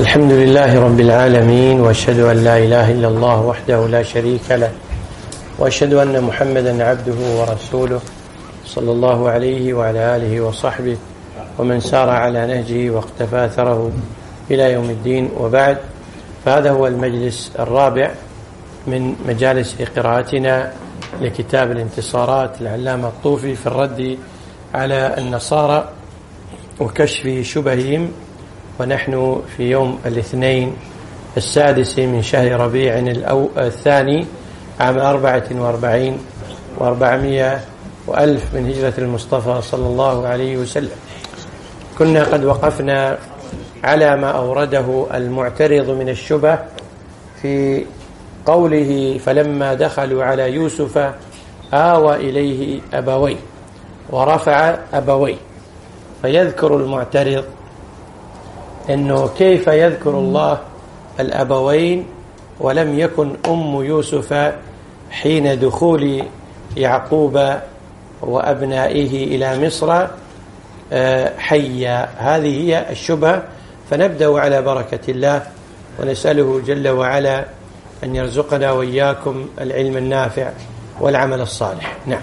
الحمد لله رب العالمين، وأشهد أن لا إله إلا الله وحده لا شريك له، وأشهد أن محمدا عبده ورسوله صلى الله عليه وعلى آله وصحبه ومن سار على نهجه واقتفى أثره إلى يوم الدين. وبعد، فهذا هو المجلس الرابع من مجالس قراءتنا لكتاب الانتصارات العلامة الطوفي في الرد على النصارى وكشف شبههم، ونحن في يوم الاثنين 6 من شهر ربيع الثاني عام 44 و400 وألف من هجرة المصطفى صلى الله عليه وسلم. كنا قد وقفنا على ما أورده المعترض من الشبه في قوله: فلما دخلوا على يوسف آوى إليه أبويه ورفع أبويه. فيذكر المعترض أنه كيف يذكر الله الأبوين ولم يكن أم يوسف حين دخول يعقوب وأبنائه إلى مصر حيا. هذه هي الشبهة. فنبدأ على بركة الله ونسأله جل وعلا أن يرزقنا وإياكم العلم النافع والعمل الصالح. نعم.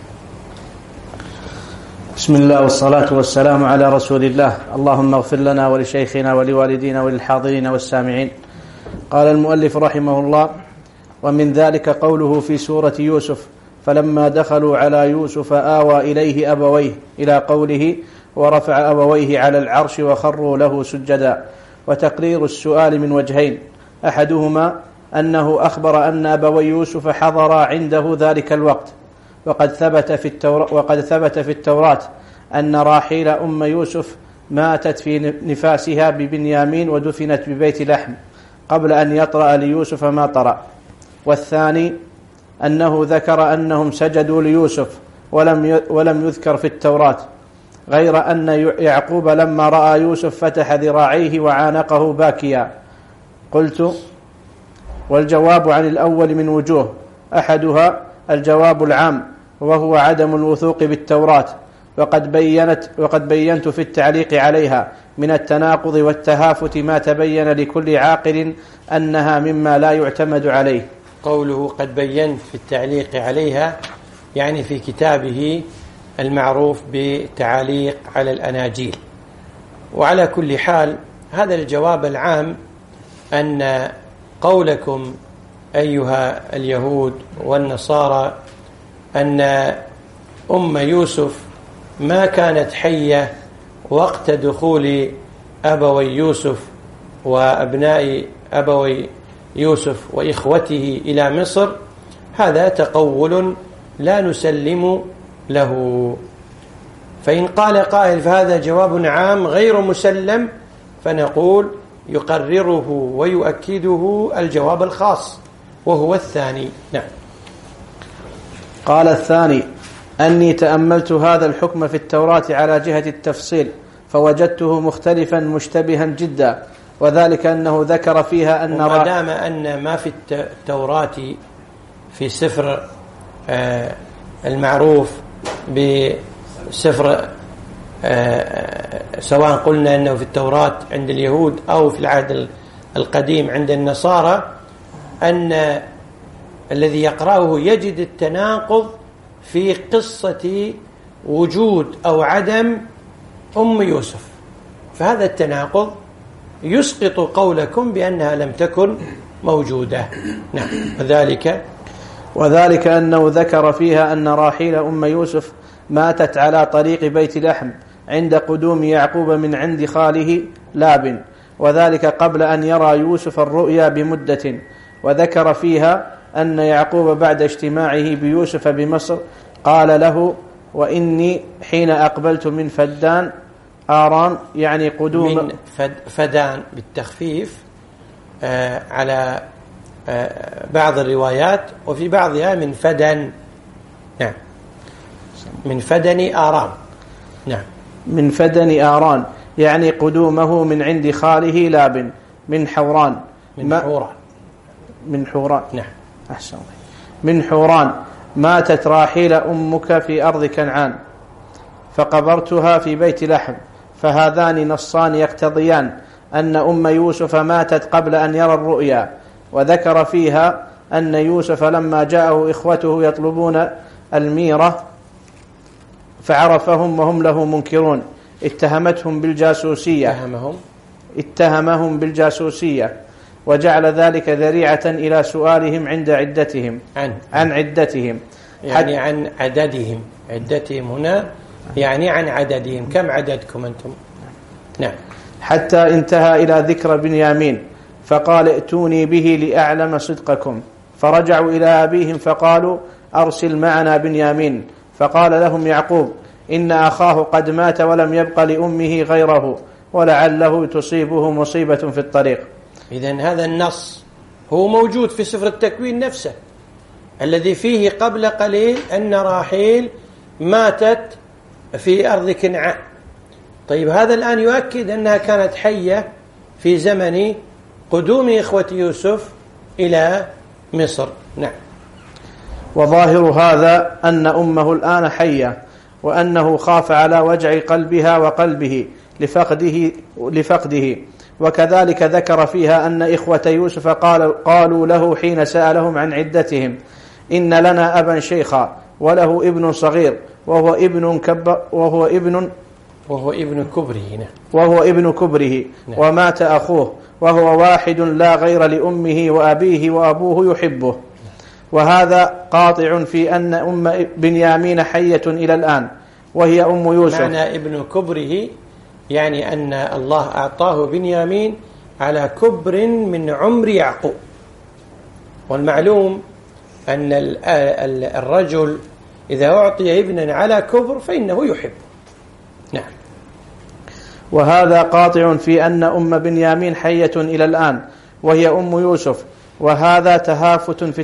بسم الله والصلاة والسلام على رسول الله. اللهم اغفر لنا ولشيخنا ولوالدينا وللحاضرين والسامعين. قال المؤلف رحمه الله: ومن ذلك قوله في سورة يوسف: فلما دخلوا على يوسف آوى إليه أبويه، إلى قوله: ورفع أبويه على العرش وخروا له سجدا. وتقرير السؤال من وجهين: أحدهما أنه أخبر أن أبوي يوسف حضرا عنده ذلك الوقت، وقد ثبت في التوراة أن راحيل أم يوسف ماتت في نفاسها ببنيامين ودفنت ببيت لحم قبل أن يطرأ ليوسف ما طرأ. والثاني أنه ذكر أنهم سجدوا ليوسف ولم يذكر في التوراة، غير أن يعقوب لما رأى يوسف فتح ذراعيه وعانقه باكيا. قلت: والجواب عن الأول من وجوه: أحدها الجواب العام، وهو عدم الوثوق بالتوراة، وقد بينت في التعليق عليها من التناقض والتهافت ما تبين لكل عاقل أنها مما لا يعتمد عليه. قوله قد بينت في التعليق عليها يعني في كتابه المعروف بتعليق على الأناجيل. وعلى كل حال، هذا الجواب العام أن قولكم أيها اليهود والنصارى أن أم يوسف ما كانت حية وقت دخول أبوي يوسف وأبناء أبوي يوسف وإخوته إلى مصر، هذا تقول لا نسلم له. فإن قال قائل فهذا جواب عام غير مسلم، فنقول يقرره ويؤكده الجواب الخاص، وهو الثاني. نعم. قال الثاني: أني تأملت هذا الحكم في التوراة على جهة التفصيل فوجدته مختلفا مشتبها جدا، وذلك أنه ذكر فيها أن ما دام أن ما في التوراة في سفر المعروف بسفر سواء قلنا أنه في التوراة عند اليهود أو في العهد القديم عند النصارى، أن الذي يقرأه يجد التناقض في قصة وجود أو عدم أم يوسف، فهذا التناقض يسقط قولكم بأنها لم تكن موجودة. نعم. وذلك أنه ذكر فيها أن راحيل أم يوسف ماتت على طريق بيت لحم عند قدوم يعقوب من عند خاله لابن، وذلك قبل أن يرى يوسف الرؤيا بمدة. وذكر فيها أن يعقوب بعد اجتماعه بيوسف بمصر قال له: وإني حين أقبلت من فدان آرام، يعني قدوم من فدان بالتخفيف على بعض الروايات، وفي بعضها من فدن. نعم. من فدن آرام. نعم. من فدن آرام يعني قدومه من عند خاله لابن من حوران. من حوران. نعم. أحسن. من حوران ماتت راحيل أمك في أرض كنعان فقبرتها في بيت لحم. فهذان نصان يقتضيان أن أم يوسف ماتت قبل أن يرى الرؤيا، وذكر فيها أن يوسف لما جاءه إخوته يطلبون الميرة فعرفهم وهم له منكرون، اتهمهم بالجاسوسية وجعل ذلك ذريعة إلى سؤالهم عند عدتهم عن عدتهم، يعني عن عددهم. عدتهم هنا يعني عن عددهم، كم عددكم أنتم؟ نعم. حتى انتهى إلى ذكر بنيامين فقال ائتوني به لأعلم صدقكم، فرجعوا إلى أبيهم فقالوا أرسل معنا بنيامين، فقال لهم يعقوب إن أخاه قد مات ولم يبق لأمه غيره ولعله تصيبه مصيبة في الطريق. إذن هذا النص هو موجود في سفر التكوين نفسه الذي فيه قبل قليل أن راحيل ماتت في أرض كنعان. طيب هذا الآن يؤكد أنها كانت حية في زمن قدوم إخوة يوسف إلى مصر. نعم. وظاهر هذا أن أمه الآن حية، وأنه خاف على وجع قلبها وقلبه لفقده. وكذلك ذكر فيها أن إخوة يوسف قالوا له حين سألهم عن عدتهم إن لنا أبا شيخا وله ابن صغير وهو ابن كبره ومات أخوه وهو واحد لا غير لأمه وأبيه وأبوه يحبه. وهذا قاطع في أن أم بنيامين حية إلى الآن وهي أم يوسف. معنى ابن كبره يعني أن الله أعطاه بنيامين على كبر من عمر يعقوب، والمعلوم أن الرجل إذا أعطي ابنا على كبر فإنه يحب. نعم. وهذا قاطع في أن أم بنيامين حية إلى الآن وهي أم يوسف، وهذا تهافت في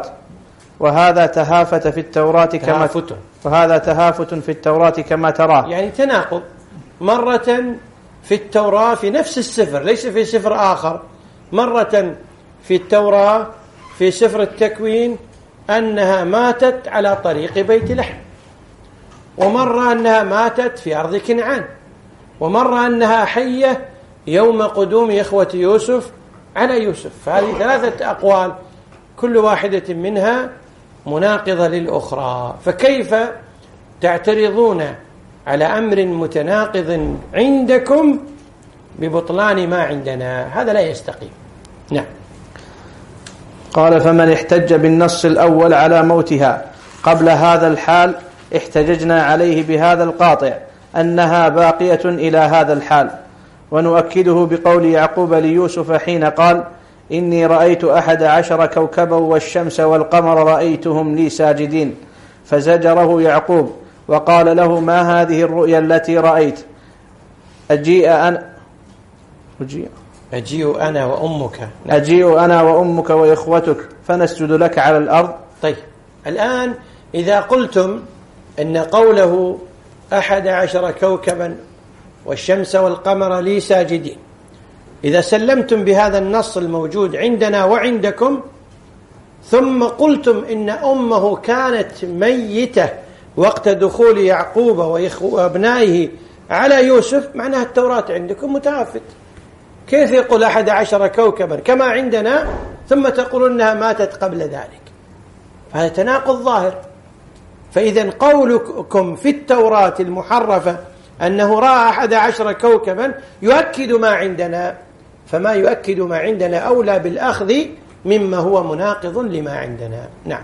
التوراة كما تراه. يعني تناقض مرة في التوراة في نفس السفر، ليس في سفر آخر، مرة في التوراة في سفر التكوين أنها ماتت على طريق بيت لحم، ومرة أنها ماتت في أرض كنعان، ومرة أنها حية يوم قدوم إخوة يوسف على يوسف. فهذه ثلاثة أقوال كل واحدة منها مناقضة للأخرى، فكيف تعترضون على أمر متناقض عندكم ببطلان ما عندنا؟ هذا لا يستقيم. نعم. قال فمن احتج بالنص الأول على موتها قبل هذا الحال احتججنا عليه بهذا القاطع أنها باقية إلى هذا الحال، ونؤكده بقول يعقوب ليوسف حين قال إني رأيت 11 كوكبا والشمس والقمر رأيتهم لي ساجدين، فزجره يعقوب وقال له ما هذه الرؤيا التي رأيت؟ أجيء أنا وأمك وإخوتك فنسجد لك على الأرض. طيب الآن إذا قلتم أن قوله 11 كوكبا والشمس والقمر لي ساجدين، إذا سلمتم بهذا النص الموجود عندنا وعندكم ثم قلتم إن أمه كانت ميتة وقت دخول يعقوب وأبنائه على يوسف، معناها التوراة عندكم متعفت. كيف يقول 11 كوكبا كما عندنا ثم تقولون أنها ماتت قبل ذلك؟ هذا تناقض ظاهر. فإذا قولكم في التوراة المحرفة أنه رأى 11 كوكبا يؤكد ما عندنا، فما يؤكد ما عندنا أولى بالأخذ مما هو مناقض لما عندنا. نعم.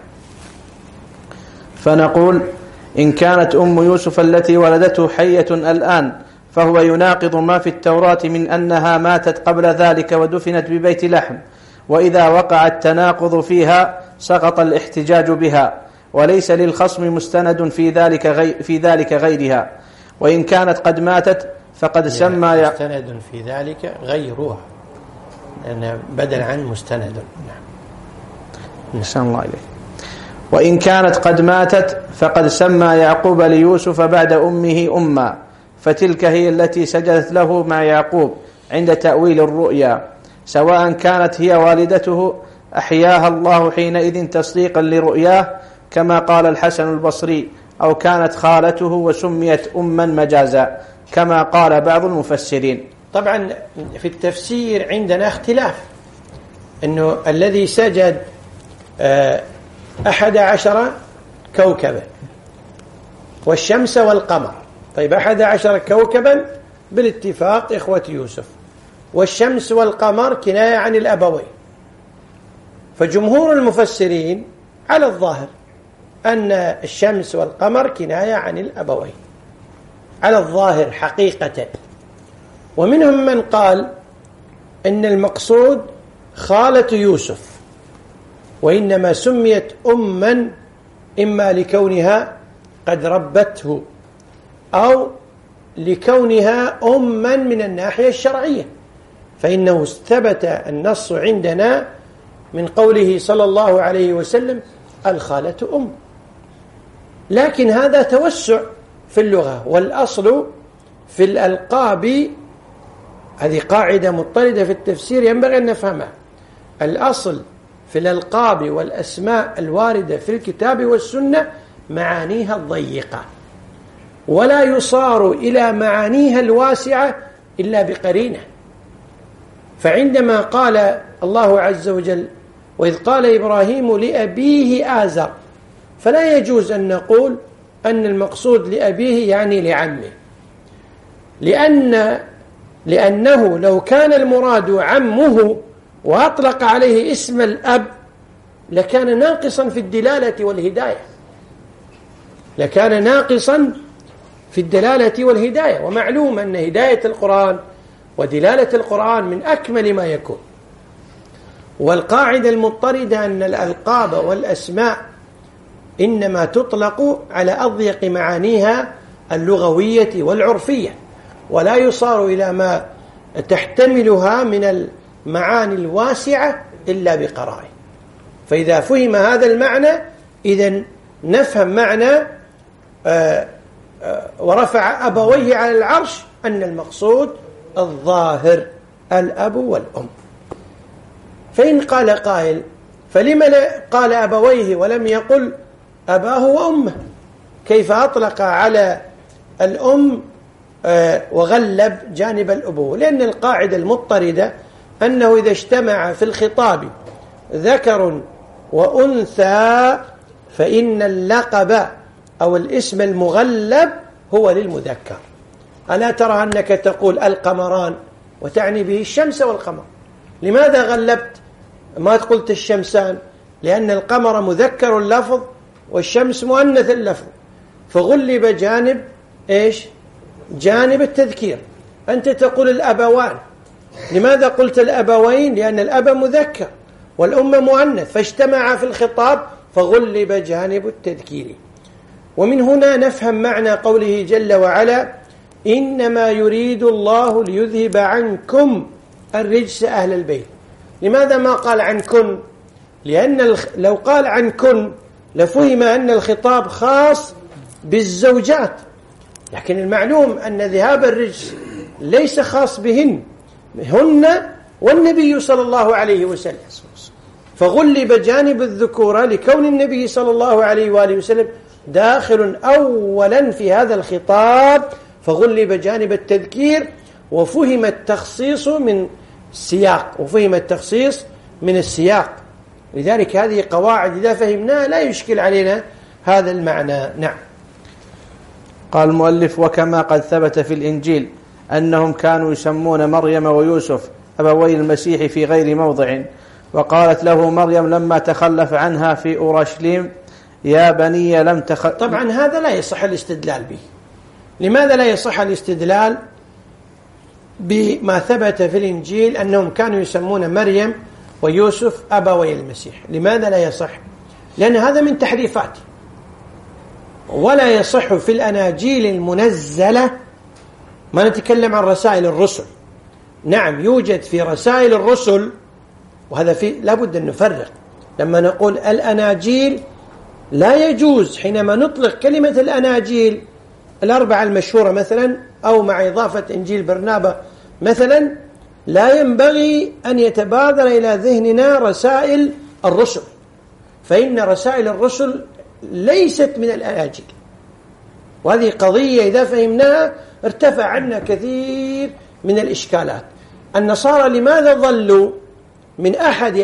فنقول إن كانت أم يوسف التي ولدته حية الآن فهو يناقض ما في التوراة من أنها ماتت قبل ذلك ودفنت ببيت لحم، وإذا وقع التناقض فيها سقط الاحتجاج بها، وليس للخصم مستند في ذلك غيرها. وإن كانت قد ماتت فقد سمى مستند في ذلك غيرها، لأن بدل عن مستند. نسأل الله إليه. وإن كانت قد ماتت فقد سمى يعقوب ليوسف بعد أمه أما، فتلك هي التي سجدت له مع يعقوب عند تأويل الرؤيا، سواء كانت هي والدته أحياها الله حينئذ تصديقا لرؤياه كما قال الحسن البصري، أو كانت خالته وسميت أما مجازا كما قال بعض المفسرين. طبعا في التفسير عندنا اختلاف، أنه الذي سجد 11 كوكبا والشمس والقمر. طيب 11 كوكبا بالاتفاق إخوة يوسف، والشمس والقمر كناية عن الأبوين. فجمهور المفسرين على الظاهر أن الشمس والقمر كناية عن الأبوين على الظاهر حقيقة. ومنهم من قال إن المقصود خالة يوسف، وإنما سميت أما إما لكونها قد ربته أو لكونها أما من الناحية الشرعية، فإنه ثبت النص عندنا من قوله صلى الله عليه وسلم الخالة أم. لكن هذا توسع في اللغة، والأصل في الألقاب، هذه قاعدة مضطردة في التفسير ينبغي أن نفهمها. الأصل في الألقاب والأسماء الواردة في الكتاب والسنة معانيها الضيقة، ولا يصار إلى معانيها الواسعة إلا بقرينة. فعندما قال الله عز وجل وإذ قال إبراهيم لأبيه آزر، فلا يجوز أن نقول أن المقصود لأبيه يعني لعمه، لأنه لو كان المراد عمه وأطلق عليه اسم الأب لكان ناقصا في الدلالة والهداية، لكان ناقصا في الدلالة والهداية. ومعلوم أن هداية القرآن ودلالة القرآن من أكمل ما يكون. والقاعدة المضطردة أن الألقاب والأسماء إنما تطلق على أضيق معانيها اللغوية والعرفية، ولا يصار إلى ما تحتملها من المعاني الواسعة إلا بقرائن. فإذا فهم هذا المعنى إذن نفهم معنى ورفع أبويه على العرش أن المقصود الظاهر الأب والأم. فإن قال قائل فلما قال أبويه ولم يقل أباه وأمه؟ كيف أطلق على الأم وغلب جانب الأبوة؟ لأن القاعدة المضطردة أنه إذا اجتمع في الخطاب ذكر وأنثى فإن اللقب أو الاسم المغلب هو للمذكر. ألا ترى أنك تقول القمران وتعني به الشمس والقمر؟ لماذا غلبت ما قلت الشمسان؟ لأن القمر مذكر اللفظ والشمس مؤنث اللفظ، فغلب جانب إيش؟ جانب التذكير. أنت تقول الأبوان، لماذا قلت الأبوين؟ لأن الأب مذكر والأم مؤنث، فاجتمع في الخطاب فغلب جانب التذكير. ومن هنا نفهم معنى قوله جل وعلا إنما يريد الله ليذهب عنكم الرجس أهل البيت. لماذا ما قال عنكن؟ لأن لو قال عنكن لفهم أن الخطاب خاص بالزوجات، لكن المعلوم أن ذهاب الرجس ليس خاص بهن، هن والنبي صلى الله عليه وسلم، فغلب جانب الذكورة لكون النبي صلى الله عليه وآله وسلم داخل أولا في هذا الخطاب، فغلب جانب التذكير وفهم التخصيص من السياق، لذلك هذه قواعد إذا فهمناها لا يشكل علينا هذا المعنى. نعم. قال المؤلف وكما قد ثبت في الإنجيل أنهم كانوا يسمون مريم ويوسف أبوي المسيح في غير موضع، وقالت له مريم لما تخلف عنها في أورشليم يا بني لم طبعا هذا لا يصح الاستدلال به. لماذا لا يصح الاستدلال بما ثبت في الإنجيل أنهم كانوا يسمون مريم ويوسف أبوي المسيح؟ لماذا لا يصح؟ لأن هذا من تحريفات، ولا يصح في الأناجيل المنزلة. ما نتكلم عن رسائل الرسل، نعم يوجد في رسائل الرسل، وهذا لابد أن نفرق. لما نقول الأناجيل لا يجوز حينما نطلق كلمة الأناجيل الأربعة المشهورة مثلا، أو مع إضافة إنجيل برنابا مثلا، لا ينبغي أن يتبادر إلى ذهننا رسائل الرسل، فإن رسائل الرسل ليست من الأناجيل. وهذه قضية إذا فهمناها ارتفع عنا كثير من الإشكالات. النصارى لماذا ظلوا من أحد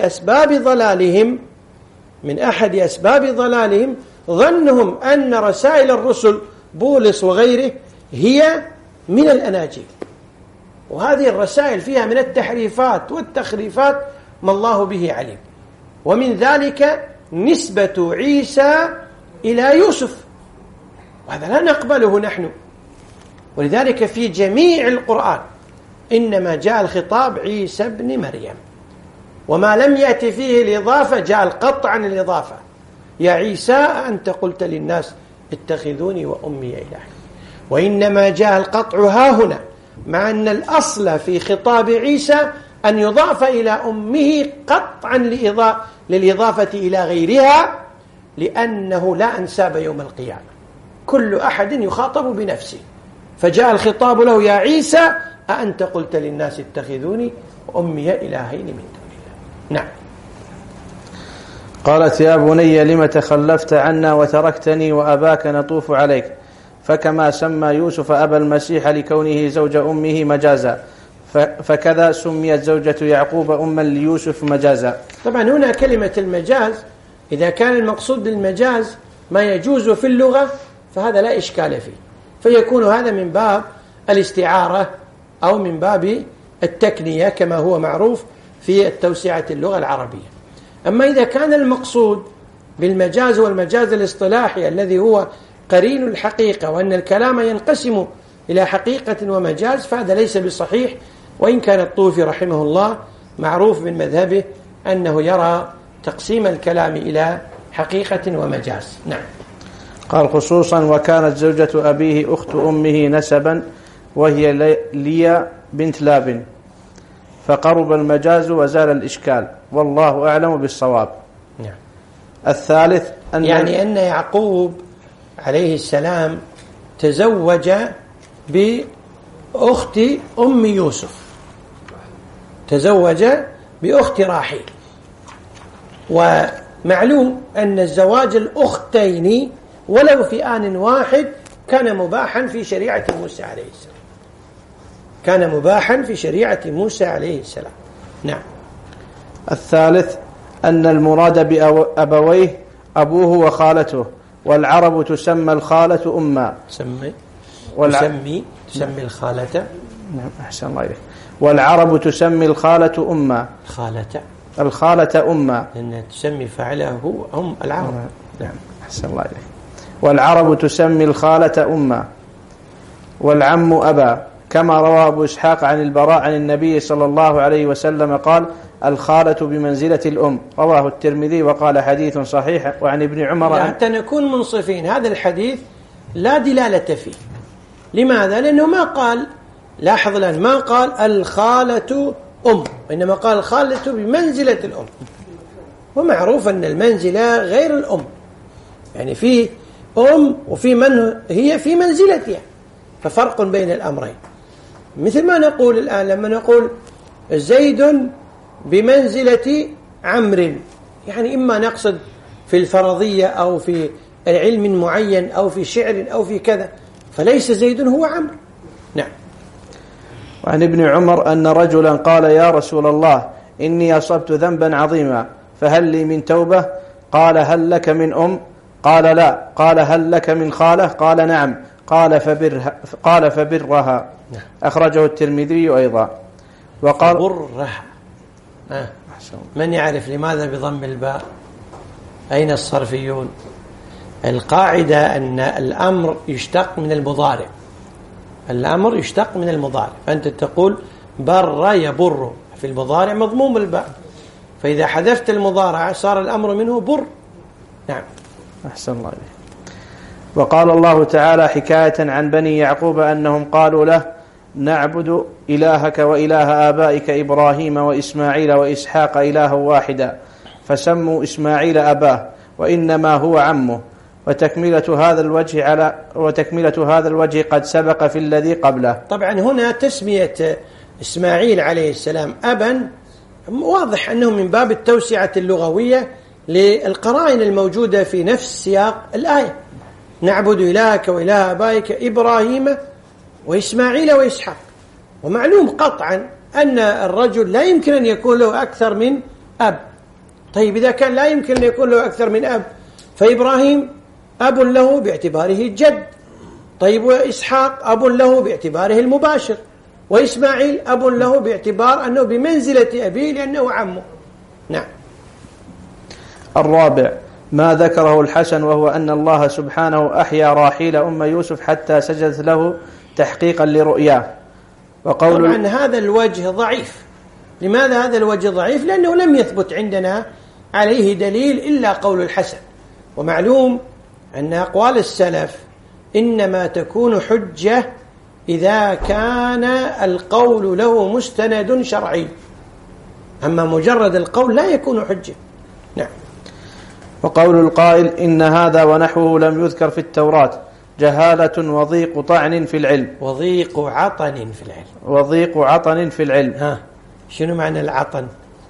أسباب ضلالهم ظنهم أن رسائل الرسل بولس وغيره هي من الأناجيل، وهذه الرسائل فيها من التحريفات والتخريفات ما الله به عليم. ومن ذلك نسبة عيسى إلى يوسف، وهذا لا نقبله نحن. ولذلك في جميع القرآن إنما جاء الخطاب عيسى ابن مريم، وما لم يأتي فيه الإضافة جاء القطع عن الإضافة. يا عيسى أنت قلت للناس اتخذوني وأمي إلهي، وإنما جاء القطع ها هنا، مع أن الأصل في خطاب عيسى أن يضاف إلى أمه قطعا للإضافة إلى غيرها، لأنه لا أنساب يوم القيامة، كل أحد يخاطب بنفسه، فجاء الخطاب له يا عيسى أأنت قلت للناس اتخذوني وأمي إلهين من دون الله. نعم. قالت يا بني لم تخلفت عنا وتركتني وأباك نطوف عليك، فكما سمى يوسف أبا المسيح لكونه زوج أمه مجازا، فكذا سميت زوجة يعقوب أما ليوسف مجازا. طبعا هنا كلمة المجاز إذا كان المقصود بالمجاز ما يجوز في اللغة فهذا لا إشكال فيه، فيكون هذا من باب الاستعارة أو من باب التكنية كما هو معروف في التوسعة اللغة العربية. أما إذا كان المقصود بالمجاز والمجاز الاصطلاحي الذي هو قرين الحقيقة، وأن الكلام ينقسم إلى حقيقة ومجاز، فهذا ليس بصحيح، وإن كان الطوفي رحمه الله معروف من مذهبه أنه يرى تقسيم الكلام إلى حقيقة ومجاز. نعم. قال خصوصا وكانت زوجة أبيه أخت أمه نسبا وهي ليا بنت لاب، فقرب المجاز وزال الإشكال، والله أعلم بالصواب. نعم. الثالث أن أن يعقوب عليه السلام تزوج بأخت أم يوسف، تزوج بأخت راحيل، ومعلوم أن الزواج الأختين ولو في آن واحد كان مباحا في شريعة موسى عليه السلام، كان مباحا في شريعة موسى عليه السلام. نعم. الثالث أن المراد بأبويه أبوه وخالته، والعرب تسمى الخالة أما. تسمي الخالة. نعم أحسن الله إليك. والعرب تسمي الخالة أما. الخالة أما، لأن تسمي فعله هم العرب. نعم أحسن الله إليك. والعرب تسمي الخالة أما، والعم أبا، كما روى أبو إسحاق عن البراء عن النبي صلى الله عليه وسلم قال الخالة بمنزلة الأم، رواه الترمذي وقال حديث صحيح. وعن ابن عمر حتى نكون منصفين، هذا الحديث لا دلالة فيه. لماذا؟ لأنه ما قال، لاحظ الآن، ما قال الخالة أم، إنما قال الخالة بمنزلة الأم، ومعروف أن المنزلة غير الأم، يعني في أم وفي من هي في منزلتها، ففرق بين الأمرين. مثل ما نقول الآن لما نقول زيد بمنزلة عمرو، يعني إما نقصد في الفرضية أو في علم معين أو في شعر أو في كذا، فليس زيد هو عمرو. نعم. وعن ابن عمر أن رجلا قال يا رسول الله إني أصبت ذنبا عظيما فهل لي من توبة؟ قال هل لك من أم؟ قال لا. قال هل لك من خالة؟ قال نعم. قال فبرها. أخرجه الترمذي أيضا. وقال برها. من يعرف لماذا بضم الباء؟ أين الصرفيون؟ القاعدة أن الأمر يشتق من المضارع، الأمر يشتق من المضارع، فأنت تقول بر يبر، في المضارع مضموم الباء، فإذا حذفت المضارع صار الأمر منه بر. نعم. أحسن الله عليك. وقال الله تعالى حكاية عن بني يعقوب أنهم قالوا له نعبد إلهك وإله آبائك إبراهيم وإسماعيل وإسحاق إلها واحدا، فسموا إسماعيل أباه وإنما هو عمه. وتكملة هذا الوجه قد سبق في الذي قبله. طبعا هنا تسمية إسماعيل عليه السلام أبا واضح أنه من باب التوسعة اللغوية للقرائن الموجودة في نفس سياق الآية، نعبد إلهك وإله آبائك إبراهيم وإسماعيل وإسحاق، ومعلوم قطعا أن الرجل لا يمكن أن يكون له أكثر من أب. طيب إذا كان لا يمكن أن يكون له أكثر من أب، فإبراهيم أب له باعتباره الجد، طيب وإسحاق أب له باعتباره المباشر، وإسماعيل أب له باعتبار أنه بمنزلة أبيه لأنه عمه. نعم. الرابع ما ذكره الحسن، وهو أن الله سبحانه أحيا راحيل أم يوسف حتى سجدت له تحقيقا لرؤياه. طبعا هذا الوجه ضعيف. لماذا هذا الوجه ضعيف؟ لأنه لم يثبت عندنا عليه دليل إلا قول الحسن، ومعلوم أن أقوال السلف إنما تكون حجة إذا كان القول له مستند شرعي، أما مجرد القول لا يكون حجة. نعم. وقول القائل إن هذا ونحوه لم يذكر في التوراة جهالة وضيق طعن في العلم. وضيق عطن في العلم. وضيق عطن في العلم. ها، شنو معنى العطن؟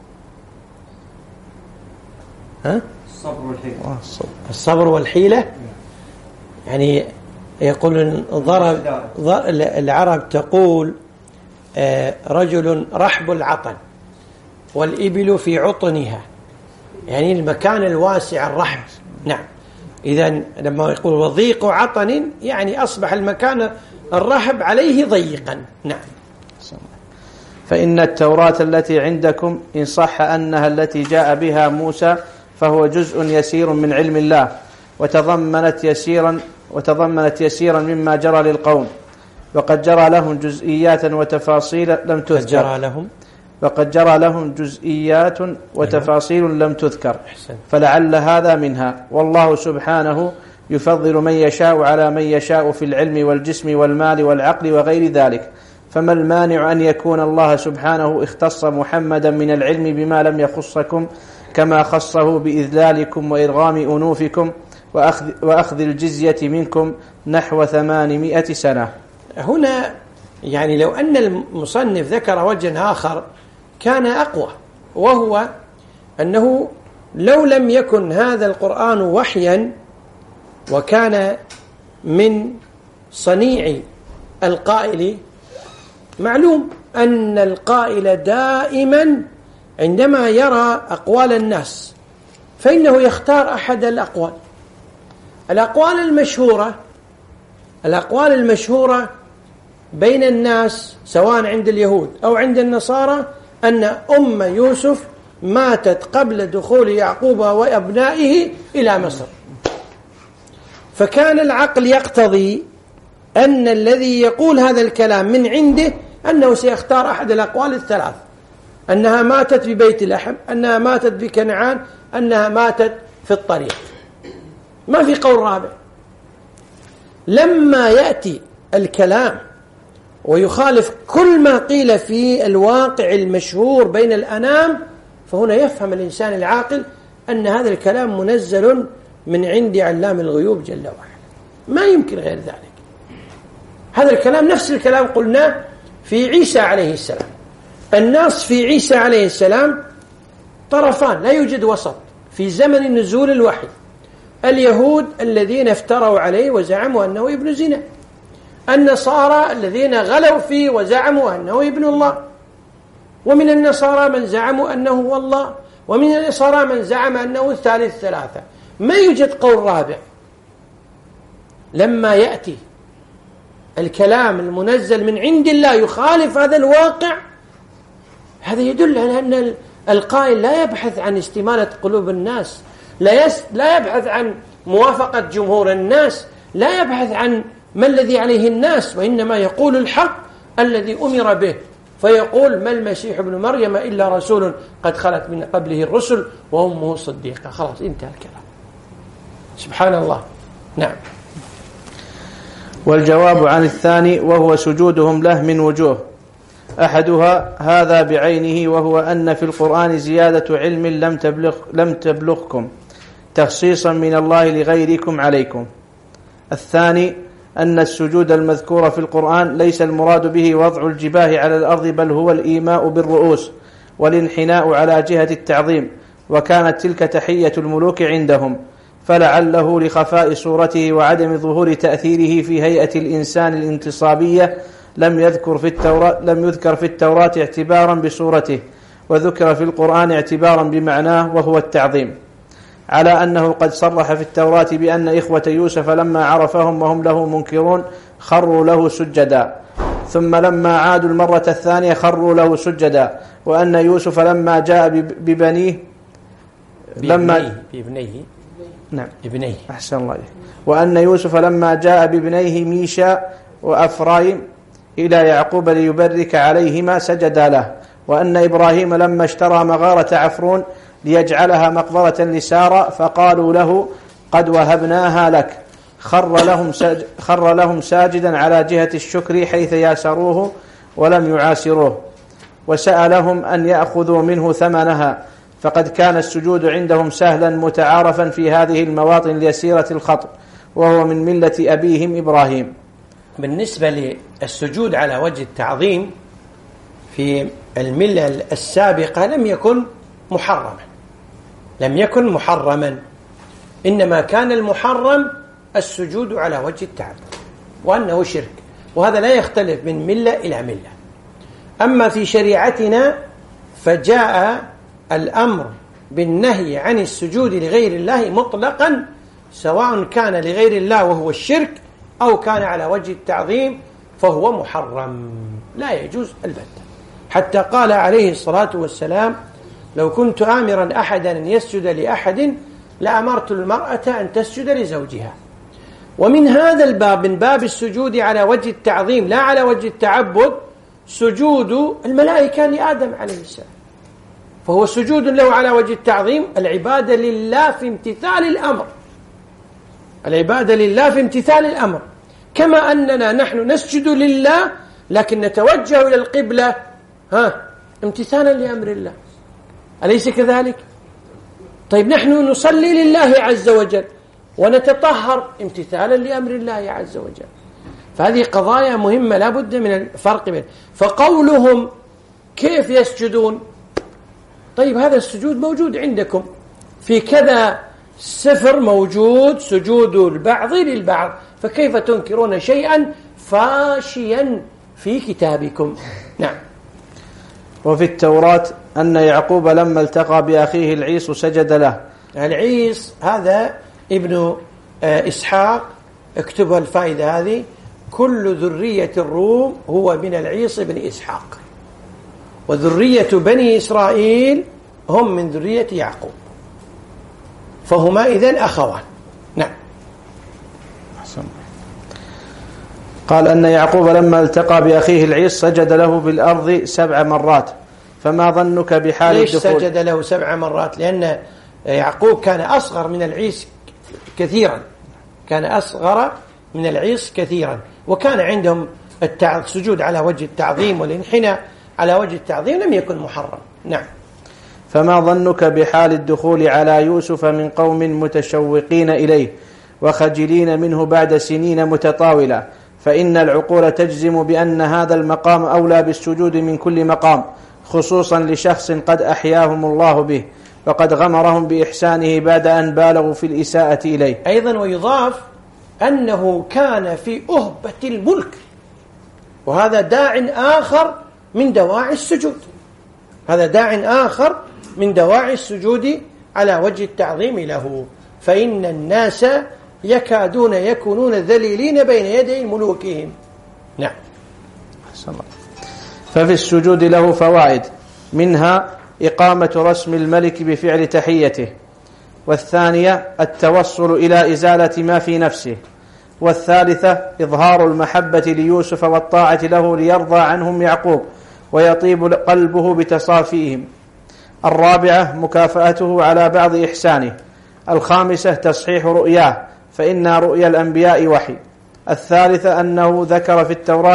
ها؟ الصبر والحيلة. الصبر والحيلة. يعني يقول العرب تقول رجل رحب العطن والإبل في عطنها، يعني المكان الواسع الرحب. نعم. إذن لما يقول وضيق عطن يعني أصبح المكان الرحب عليه ضيقا. نعم. فإن التوراة التي عندكم إن صح أنها التي جاء بها موسى فهو جزء يسير من علم الله، وتضمنت يسيرا مما جرى للقوم، وقد جرى لهم جزئيات وتفاصيل لم تذكر. وقد جرى لهم جزئيات وتفاصيل لم تذكر، فلعل هذا منها. والله سبحانه يفضل من يشاء على من يشاء في العلم والجسم والمال والعقل وغير ذلك، فما المانع أن يكون الله سبحانه اختص محمدا من العلم بما لم يخصكم، كما خصه بإذلالكم وإرغام أنوفكم وأخذ الجزية منكم نحو 800 سنة. هنا يعني لو أن المصنف ذكر وجه آخر كان أقوى، وهو أنه لو لم يكن هذا القرآن وحيا وكان من صنيع القائل، معلوم أن القائل دائما عندما يرى أقوال الناس فإنه يختار أحد الأقوال المشهورة بين الناس سواء عند اليهود أو عند النصارى أن أم يوسف ماتت قبل دخول يعقوب وأبنائه إلى مصر، فكان العقل يقتضي أن الذي يقول هذا الكلام من عنده أنه سيختار أحد الأقوال الثلاث، أنها ماتت ببيت لحم، أنها ماتت بكنعان، أنها ماتت في الطريق، ما في قول رابع. لما يأتي الكلام ويخالف كل ما قيل في الواقع المشهور بين الأنام، فهنا يفهم الإنسان العاقل أن هذا الكلام منزل من عند علام الغيوب جل وعلا، ما يمكن غير ذلك. هذا الكلام نفس الكلام قلناه في عيسى عليه السلام. الناس في عيسى عليه السلام طرفان، لا يوجد وسط في زمن نزول الوحي. اليهود الذين افتروا عليه وزعموا أنه ابن زنا، النصارى الذين غلوا فيه وزعموا أنه ابن الله، ومن النصارى من زعموا أنه هو الله، ومن النصارى من زعم أنه الثالث ثلاثة، ما يوجد قول رابع. لما يأتي الكلام المنزل من عند الله يخالف هذا الواقع، هذا يدل على أن القائل لا يبحث عن استمالة قلوب الناس، لا يبحث عن موافقة جمهور الناس، لا يبحث عن ما الذي عليه الناس، وإنما يقول الحق الذي أمر به، فيقول ما المسيح ابن مريم إلا رسول قد خلت من قبله الرسل وأمه صديقة. خلاص انتهى الكلام. سبحان الله. نعم. والجواب عن الثاني وهو سجودهم له من وجوه، أحدها هذا بعينه، وهو أن في القرآن زيادة علم لم تبلغكم تخصيصا من الله لغيركم عليكم. الثاني أن السجود المذكور في القرآن ليس المراد به وضع الجباه على الأرض، بل هو الإيماء بالرؤوس والانحناء على جهة التعظيم، وكانت تلك تحية الملوك عندهم، فلعله لخفاء صورته وعدم ظهور تأثيره في هيئة الإنسان الانتصابية لم يذكر في التوراة اعتبارا بصورته، وذكر في القرآن اعتبارا بمعناه وهو التعظيم، على أنه قد صرح في التوراة بأن إخوة يوسف لما عرفهم وهم له منكرون خروا له سجدا، ثم لما عادوا المرة الثانية خروا له سجدا، وأن يوسف لما جاء بابنيه أحسن الله، وأن يوسف لما جاء بابنيه ميشا وأفرايم إلى يعقوب ليبرك عليهما سجد له، وأن إبراهيم لما اشترى مغارة عفرون ليجعلها مقبرة لسارة فقالوا له قد وهبناها لك، خر لهم ساجدا على جهة الشكر حيث ياسروه ولم يعاسروه، وسألهم أن يأخذوا منه ثمنها، فقد كان السجود عندهم سهلا متعارفا في هذه المواطن اليسيرة الخطر، وهو من ملة أبيهم إبراهيم. بالنسبة للسجود على وجه التعظيم في الملة السابقة لم يكن محرما، إنما كان المحرم السجود على وجه التعظيم، وأنه شرك، وهذا لا يختلف من ملة إلى ملة. أما في شريعتنا فجاء الأمر بالنهي عن السجود لغير الله مطلقا، سواء كان لغير الله وهو الشرك أو كان على وجه التعظيم فهو محرم لا يجوز البتة. حتى قال عليه الصلاة والسلام: لو كنت آمرا أحدا أن يسجد لأحد لأمرت المرأة أن تسجد لزوجها. ومن هذا الباب، من باب السجود على وجه التعظيم لا على وجه التعبد، سجود الملائكة لآدم عليه السلام، فهو سجود له على وجه التعظيم، العبادة لله في امتثال الأمر، كما أننا نحن نسجد لله لكن نتوجه إلى القبلة امتثالا لأمر الله، أليس كذلك؟ طيب نحن نصلي لله عز وجل ونتطهر امتثالا لأمر الله عز وجل، فهذه قضايا مهمة لا بد من الفرق بين. فقولهم كيف يسجدون؟ طيب هذا السجود موجود عندكم في كذا سفر، موجود سجود البعض للبعض، فكيف تنكرون شيئا فاشيا في كتابكم؟ نعم. وفي التوراة أن يعقوب لما التقى بأخيه العيس سجد له. العيس هذا ابن إسحاق، اكتبها الفائدة هذه: كل ذرية الروم هو من العيس بن إسحاق، وذرية بني إسرائيل هم من ذرية يعقوب، فهما إذن أخوان. نعم. قال أن يعقوب لما التقى بأخيه العيس سجد له بالأرض 7 مرات، فما ظنك بحال ليش الدخول؟ سجد له 7 مرات؟ لأن يعقوب كان أصغر من العيس كثيرا، وكان عندهم السجود على وجه التعظيم والانحناء على وجه التعظيم لم يكن محرم. نعم. فما ظنك بحال الدخول على يوسف من قوم متشوقين إليه وخجلين منه بعد سنين متطاولة، فإن العقول تجزم بأن هذا المقام أولى بالسجود من كل مقام، خصوصا لشخص قد أحياهم الله به وقد غمرهم بإحسانه بعد أن بالغوا في الإساءة إليه. أيضا ويضاف أنه كان في أهبة الملك، وهذا داع آخر من دواعي السجود، على وجه التعظيم له، فإن الناس يكادون يكونون ذليلين بين يدي ملوكهم. نعم. ففي السجود له فوائد، منها إقامة رسم الملك بفعل تحيته، والثانية التوصل إلى إزالة ما في نفسه، والثالثة إظهار المحبة ليوسف والطاعة له ليرضى عنهم يعقوب ويطيب قلبه بتصافيهم، الرابعة مكافأته على بعض إحسانه، الخامسة تصحيح رؤياه فإن رؤيا الأنبياء وحي، الثالثة أنه ذكر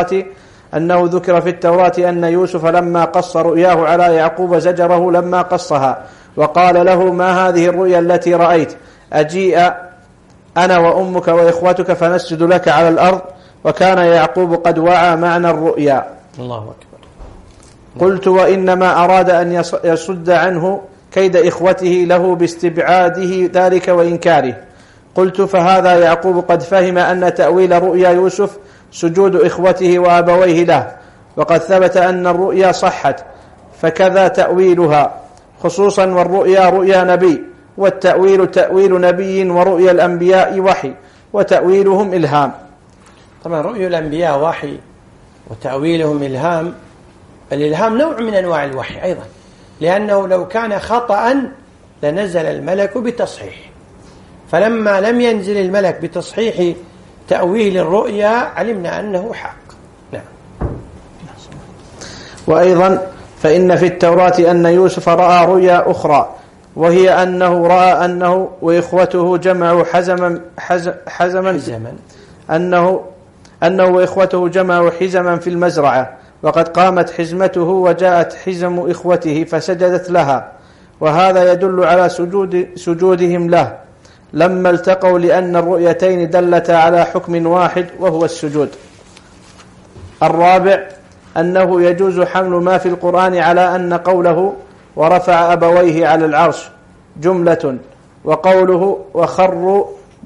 في التوراة أن يوسف لما قص رؤياه على يعقوب زجره لما قصها، وقال له: ما هذه الرؤيا التي رأيت؟ أجيء أنا وأمك وإخوتك فنسجد لك على الأرض؟ وكان يعقوب قد وعى معنى الرؤيا. الله أكبر. قلت: وإنما أراد أن يصد عنه كيد إخوته له باستبعاده ذلك وإنكاره. قلت: فهذا يعقوب قد فهم أن تأويل رؤيا يوسف سجود إخوته وأبويه له، وقد ثبت أن الرؤيا صحت، فكذا تأويلها، خصوصا والرؤيا رؤيا نبي، والتأويل تأويل نبي، ورؤيا الأنبياء وحي، وتأويلهم إلهام. طبعا رؤيا الأنبياء وحي وتأويلهم إلهام. الإلهام نوع من أنواع الوحي أيضا، لأنه لو كان خطأ لنزل الملك بتصحيح، فلما لم ينزل الملك بتصحيح تأويل الرؤيا علمنا أنه حق. نعم. وأيضا فإن في التوراة أن يوسف رأى رؤيا أخرى، وهي أنه رأى أنه وإخوته جمعوا حزما أنه وإخوته جمعوا حزما في المزرعة، وقد قامت حزمته وجاءت حزم إخوته فسجدت لها، وهذا يدل على سجودهم له لما التقوا، لأن الرؤيتين دلتا على حكم واحد وهو السجود. الرابع أنه يجوز حمل ما في القرآن على أن قوله ورفع أبويه على العرش جملة، وقوله وخروا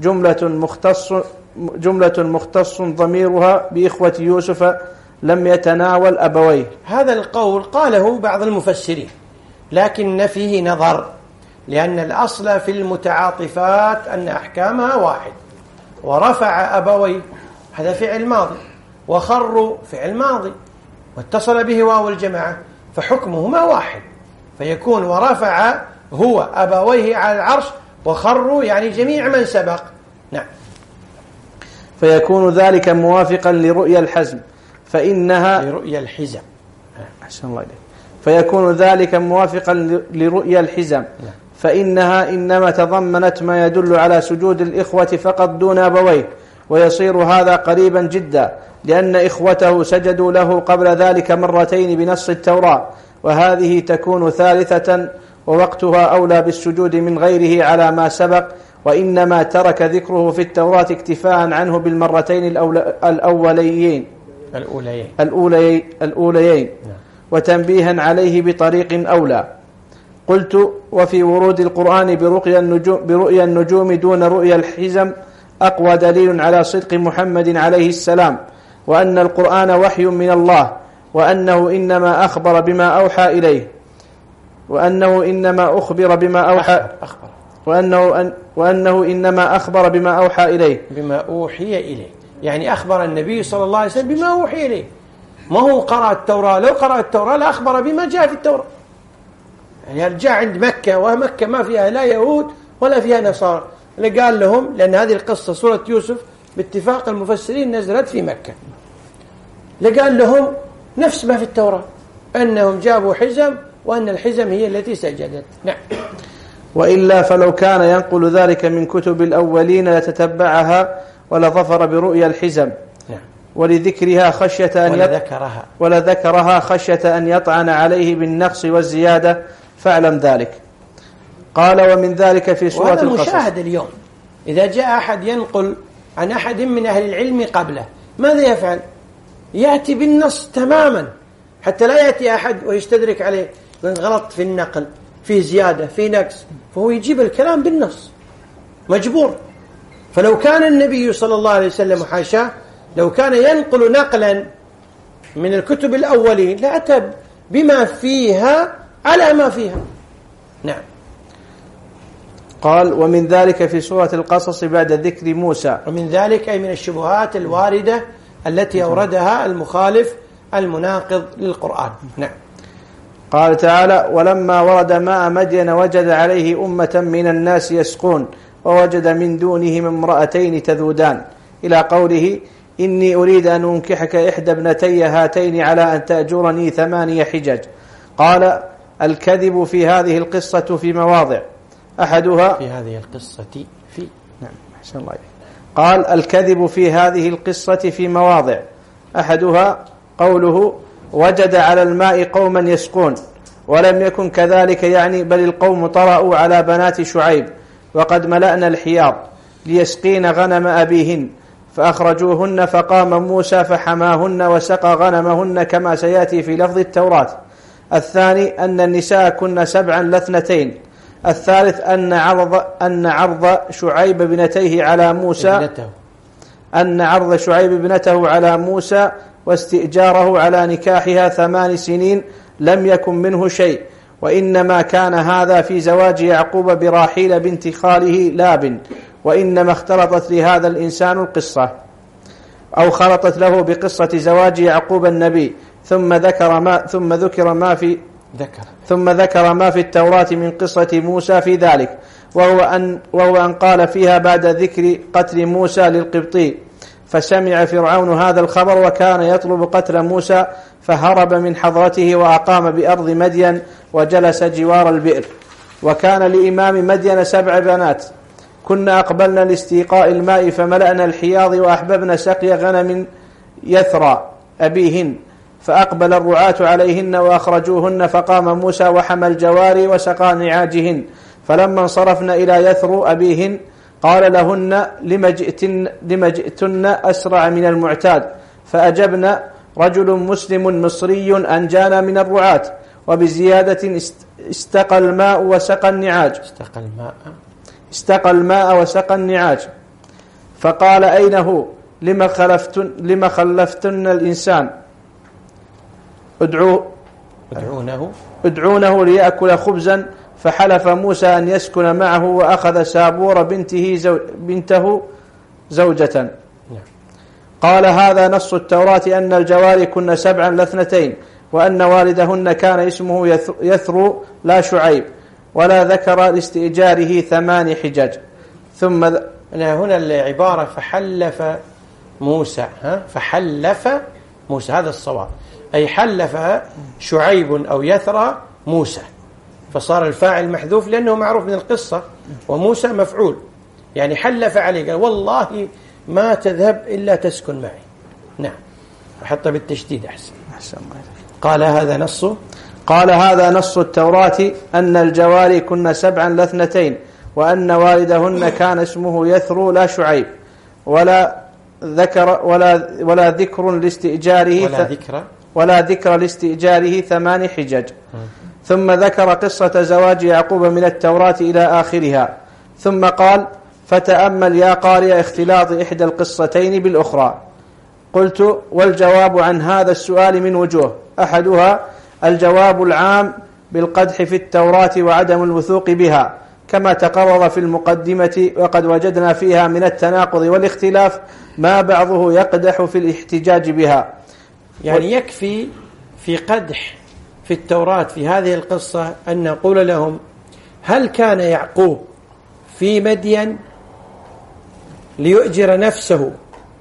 جملة مختص ضميرها بإخوة يوسف لم يتناول أبويه. هذا القول قاله بعض المفسرين، لكن فيه نظر، لأن الأصل في المتعاطفات أن أحكامها واحد. ورفع أبويه هذا فعل ماضي، وخروا فعل ماضي، واتصل به واو الجماعة، فحكمهما واحد، فيكون ورفع هو أبويه على العرش، وخروا يعني جميع من سبق. نعم. فيكون ذلك موافقا لرؤيا الحزم، فإنها لرؤيا الحزم. أحسن الله إليك. فيكون ذلك موافقا لرؤيا الحزم، فإنها إنما تضمنت ما يدل على سجود الإخوة فقط دون أبويه، ويصير هذا قريبا جدا، لأن إخوته سجدوا له قبل ذلك مرتين بنص التوراة، وهذه تكون ثالثة، ووقتها أولى بالسجود من غيره على ما سبق، وإنما ترك ذكره في التوراة اكتفاء عنه بالمرتين الأوليين وتنبيها عليه بطريق أولى. قلت: وفي ورود القرآن برؤيا النجوم دون رؤيا الحزم أقوى دليل على صدق محمد عليه السلام، وأن القرآن وحي من الله، وأنه إنما أخبر بما أوحى إليه، وأنه إنما أخبر بما أوحى وأنه إنما أخبر بما أوحى إليه، بما أوحي إليه، يعني أخبر النبي صلى الله عليه وسلم بما أوحي إليه، ما هو قرأ التوراة. لو قرأ التوراة لأخبر بما جاء في التوراة. يعني جاء عند مكة، ومكة ما فيها لا يهود ولا فيها نصارى، قال لهم، لأن هذه القصة سورة يوسف باتفاق المفسرين نزلت في مكة، لقال لهم نفس ما في التوراة، أنهم جابوا حزم، وأن الحزم هي التي سجدت. نعم. وإلا فلو كان ينقل ذلك من كتب الأولين لتتبعها ولظفر برؤيا الحزم. نعم. ولذكرها خشية أن يطعن عليه بالنقص والزيادة، فاعلم ذلك. قال: ومن ذلك في سورة القصص. وهذا مشاهد اليوم، إذا جاء أحد ينقل عن أحد من أهل العلم قبله ماذا يفعل؟ يأتي بالنص تماما، حتى لا يأتي أحد ويستدرك عليه غلط في النقل، في زيادة، في نقص، فهو يجيب الكلام بالنص مجبور. فلو كان النبي صلى الله عليه وسلم حاشاه لو كان ينقل نقلا من الكتب الأولين لأتى بما فيها على ما فيها. نعم. قال: ومن ذلك في سورة القصص بعد ذكر موسى. ومن ذلك أي من الشبهات الواردة التي أوردها المخالف المناقض للقرآن. نعم. قال تعالى: ولما ورد ماء مدين وجد عليه أمة من الناس يسقون، ووجد من دونهم امرأتين تذودان، إلى قوله: إني أريد أن أنكحك إحدى ابنتي هاتين على أن تأجرني 8 حجج. قال: الكذب في هذه القصة في مواضع، أحدها في هذه القصة في نعم أحسن الله. قال: الكذب في هذه القصة في مواضع، أحدها قوله: وجد على الماء قوما يسقون، ولم يكن كذلك يعني، بل القوم طرأوا على بنات شعيب وقد ملأنا الحياض ليسقين غنم أبيهن، فأخرجوهن، فقام موسى فحماهن وسقى غنمهن كما سيأتي في لفظ التوراة. الثاني أن النساء كن 7 لا 2. الثالث أن عرض شعيب بنتيه على موسى أن عرض شعيب ابنته على موسى واستئجاره على نكاحها 8 سنين لم يكن منه شيء، وإنما كان هذا في زواج يعقوب براحيل بنت خاله لاب، وإنما اختلطت لهذا الإنسان القصة، أو خلطت له بقصة زواج يعقوب النبي، ثم ذكر ما في التوراة من قصة موسى في ذلك، وهو أن قال فيها بعد ذكر قتل موسى للقبطي: فسمع فرعون هذا الخبر وكان يطلب قتل موسى، فهرب من حضرته وأقام بأرض مدين وجلس جوار البئر. وكان لإمام مدين 7 بنات، كنا أقبلنا لاستيقاء الماء فملأنا الحياض وأحببنا سقي غنم يثرى أبيهن، فأقبل الرعاة عليهن وأخرجوهن، فقام موسى وحمى الجواري وسقى نعاجهن. فلما انصرفنا إلى يثرو أبيهن قال لهن: لم جئتن أسرع من المعتاد؟ فأجبنا: رجل مسلم مصري أنجانا من الرعاة، وبزيادة استقى الماء وسقى النعاج. فقال: أين هو؟ لما خلفتن الإنسان؟ ادعونه ليأكل خبزا. فحلف موسى أن يسكن معه، وأخذ سابور بنته زوجة. قال: هذا نص التوراة أن الجواري كن 7 لا 2، وأن والدهن كان اسمه يثرو لا شعيب، ولا ذكر لاستئجاره 8 حجج. ثم هنا العبارة فحلف موسى، هذا الصواب، أي حلف شعيب أو يثرى موسى، فصار الفاعل محذوف لأنه معروف من القصة، وموسى مفعول، يعني حلف عليه، قال: والله ما تذهب إلا تسكن معي. نعم، وحتى بالتشديد أحسن. قال: هذا نص التوراة أن الجواري كن 7 لا 2، وأن والدهن كان اسمه يثرو لا شعيب، ولا ذكر لاستئجاره 8 حجج. ثم ذكر قصة زواج يعقوب من التوراة إلى آخرها، ثم قال: فتأمل يا قارئ اختلاط إحدى القصتين بالأخرى. قلت: والجواب عن هذا السؤال من وجوه: أحدها الجواب العام بالقدح في التوراة وعدم الوثوق بها، كما تقرر في المقدمة، وقد وجدنا فيها من التناقض والاختلاف ما بعضه يقدح في الاحتجاج بها. يعني يكفي في قدح في التوراة في هذه القصة أن نقول لهم: هل كان يعقوب في مدين ليؤجر نفسه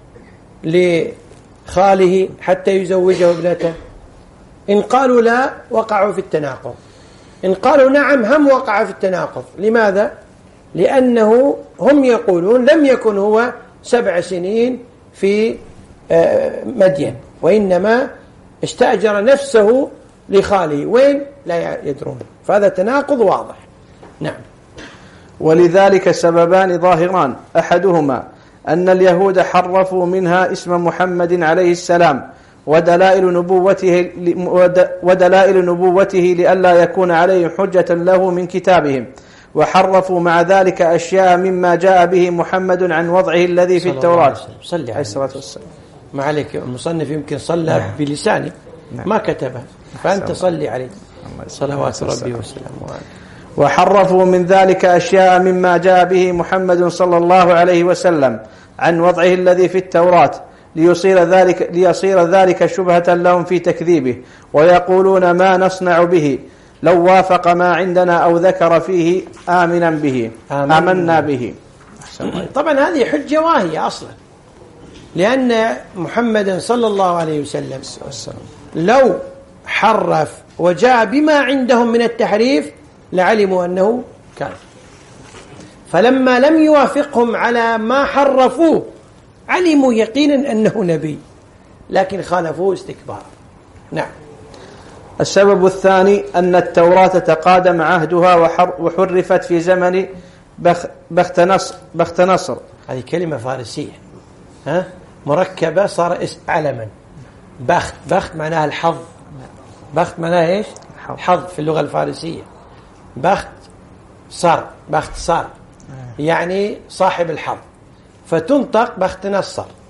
لخاله حتى يزوجه ابنته؟ إن قالوا لا، وقعوا في التناقض. إن قالوا نعم، هم وقع في التناقض. لماذا؟ لأنه هم يقولون لم يكن هو 7 سنين في مدين، وإنما استأجر نفسه لخاله، وين لا يدرون، فهذا تناقض واضح. نعم. ولذلك سببان ظاهران: أحدهما أن اليهود حرفوا منها اسم محمد عليه السلام، ودلائل نبوته لئلا يكون عليهم حجة له من كتابهم، وحرفوا مع ذلك أشياء مما جاء به محمد عن وضعه الذي في التوراة صلى عليه الصلاة والسلام. ما عليك، المصنف يمكن صلى بلسانه ما كتبه، فأنت صلي عليه صلوات ربي وسلامه عليه. وحرفوا من ذلك أشياء مما جاء به محمد صلى الله عليه وسلم عن وضعه الذي في التوراة، ليصير ذلك شبهة لهم في تكذيبه، ويقولون: ما نصنع به؟ لو وافق ما عندنا أو ذكر فيه آمنا به. طبعا هذه حجة واهية أصلا، لأن محمد صلى الله عليه وسلم لو حرف وجاء بما عندهم من التحريف لعلموا أنه كان، فلما لم يوافقهم على ما حرفوه علموا يقينا أنه نبي، لكن خالفوه استكبارا. نعم. السبب الثاني أن التوراة تقادم عهدها وحرفت في زمن بخت نصر. هذه كلمة فارسية مركبة، صار اسم علما. بخت معناها الحظ، بخت معناها إيش؟ حظ في اللغة الفارسية. بخت صار يعني صاحب الحظ، فتنطق بخت نصر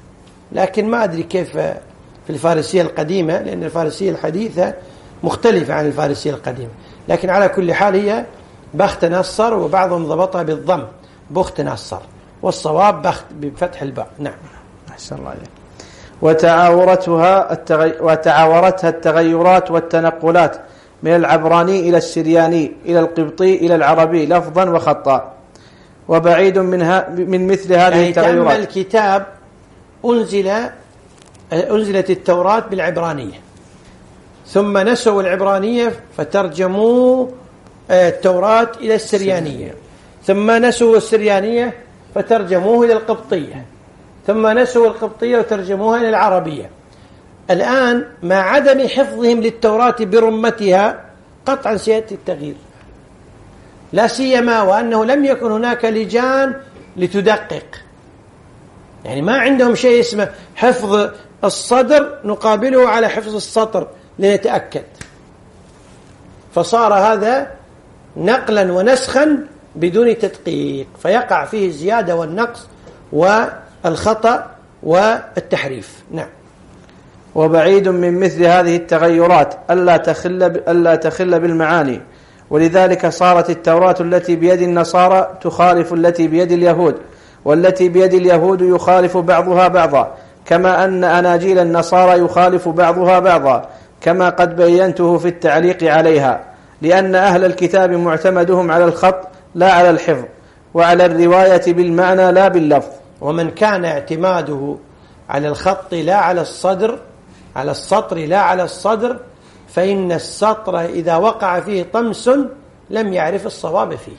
لكن ما أدري كيف في الفارسية القديمة، لأن الفارسية الحديثة مختلفة عن الفارسية القديمة. لكن على كل حال هي بخت نصر، وبعضهم ضبطها بالضم بخت نصر، والصواب بخت بفتح الباء. نعم. أحسن الله عليك. وتعاورتها التغيرات والتنقلات من العبراني إلى السرياني إلى القبطي إلى العربي لفظا وخطا، وبعيد من مثل هذه التغيرات. تم الكتاب أنزلت التوراة بالعبرانية، ثم نسوا العبرانية فترجموا التوراة إلى السريانية، ثم نسوا السريانية فترجموه إلى القبطية، ثم نسوا القبطية وترجموها إلى العربية. الآن مع عدم حفظهم للتوراة برمتها قطعا سيأتي التغيير، لا سيما وأنه لم يكن هناك لجان لتدقق، يعني ما عندهم شيء اسمه حفظ الصدر نقابله على حفظ السطر لنتأكد، فصار هذا نقلا ونسخا بدون تدقيق، فيقع فيه الزيادة والنقص والخطأ والتحريف. نعم. وبعيد من مثل هذه التغيرات ألا تخل بالمعاني، ولذلك صارت التوراة التي بيد النصارى تخالف التي بيد اليهود، والتي بيد اليهود يخالف بعضها بعضا، كما أن أناجيل النصارى يخالف بعضها بعضا، كما قد بينته في التعليق عليها، لأن أهل الكتاب معتمدهم على الخط لا على الحفظ، وعلى الرواية بالمعنى لا باللفظ. ومن كان اعتماده على الخط لا على الصدر، على السطر لا على الصدر، فإن السطر إذا وقع فيه طمس لم يعرف الصواب فيه.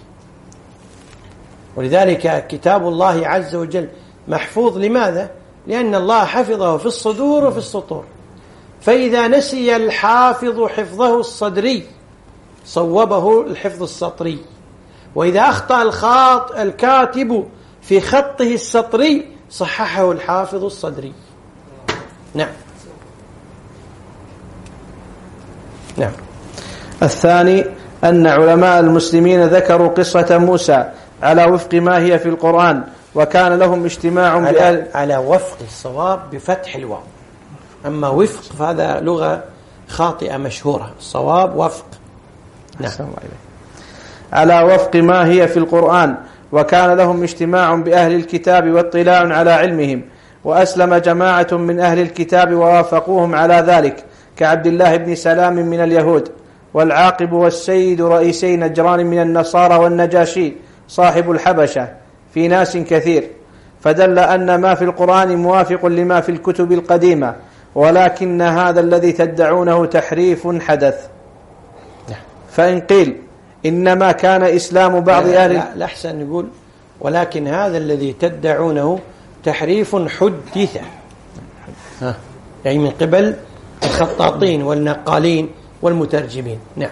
ولذلك كتاب الله عز وجل محفوظ. لماذا؟ لأن الله حفظه في الصدور وفي السطور، فإذا نسي الحافظ حفظه الصدري صوبه الحفظ السطري، وإذا أخطأ الكاتب في خطه السطري صححه الحافظ الصدري. نعم. نعم. الثاني أن علماء المسلمين ذكروا قصة موسى على وفق ما هي في القرآن، وكان لهم اجتماع على وفق الصواب بفتح الواو، أما وفق فهذا لغة خاطئة مشهورة، الصواب وفق. نعم. على وفق ما هي في القرآن، وكان لهم اجتماع بأهل الكتاب واطلاع على علمهم، وأسلم جماعة من أهل الكتاب ووافقوهم على ذلك، كعبد الله بن سلام من اليهود، والعاقب والسيد رئيسي نجران من النصارى، والنجاشي صاحب الحبشة، في ناس كثير، فدل أن ما في القرآن موافق لما في الكتب القديمة، ولكن هذا الذي تدعونه تحريف حدث. فإن قيل إنما كان إسلام بعض أهل لا أحسن نقول ولكن هذا الذي تدعونه تحريف حدث، يعني من قبل الخطاطين والنقالين والمترجمين. نعم.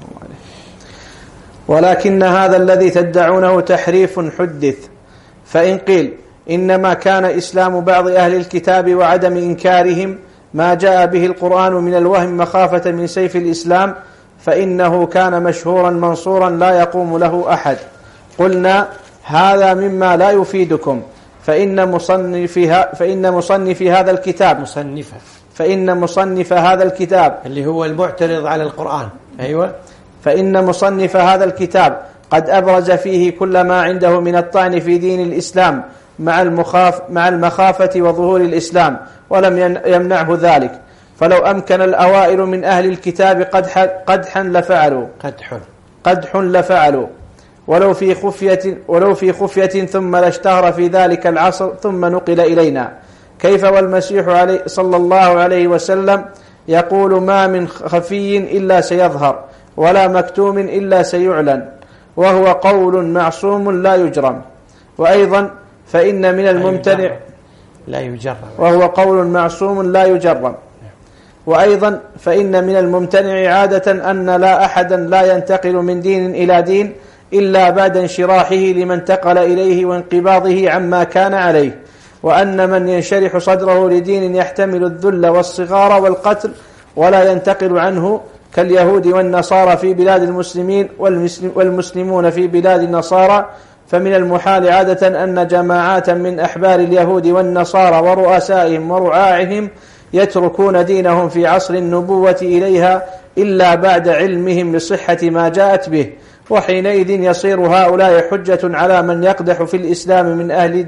ولكن هذا الذي تدعونه تحريف حدث. فإن قيل إنما كان إسلام بعض أهل الكتاب وعدم إنكارهم ما جاء به القرآن من الوهم مخافة من سيف الإسلام، فإنه كان مشهورا منصورا لا يقوم له أحد. قلنا هذا مما لا يفيدكم، فإن مصنف هذا الكتاب اللي هو المعترض على القرآن، أيوة، فإن مصنف هذا الكتاب قد أبرز فيه كل ما عنده من الطعن في دين الإسلام مع المخافة وظهور الإسلام، ولم يمنعه ذلك. فلو أمكن الأوائل من أهل الكتاب قدحا لفعلوا ولو في خفية ثم لاشتهر في ذلك العصر ثم نقل إلينا. كيف والمسيح صلى الله عليه وسلم يقول ما من خفي إلا سيظهر ولا مكتوم إلا سيعلن، وهو قول معصوم لا يجرم. وأيضا فإن من الممتنع وهو قول معصوم لا يجرم. وأيضا فإن من الممتنع عادة أن لا أحدا لا ينتقل من دين إلى دين إلا بعد انشراحه لمن انتقل إليه وانقباضه عما كان عليه، وأن من ينشرح صدره لدين يحتمل الذل والصغار والقتل ولا ينتقل عنه كاليهود والنصارى في بلاد المسلمين والمسلمون في بلاد النصارى، فمن المحال عادة أن جماعات من أحبار اليهود والنصارى ورؤسائهم ورعاعهم يتركون دينهم في عصر النبوة إليها إلا بعد علمهم بصحة ما جاءت به، وحينئذ يصير هؤلاء حجة على من يقدح في الإسلام من أهل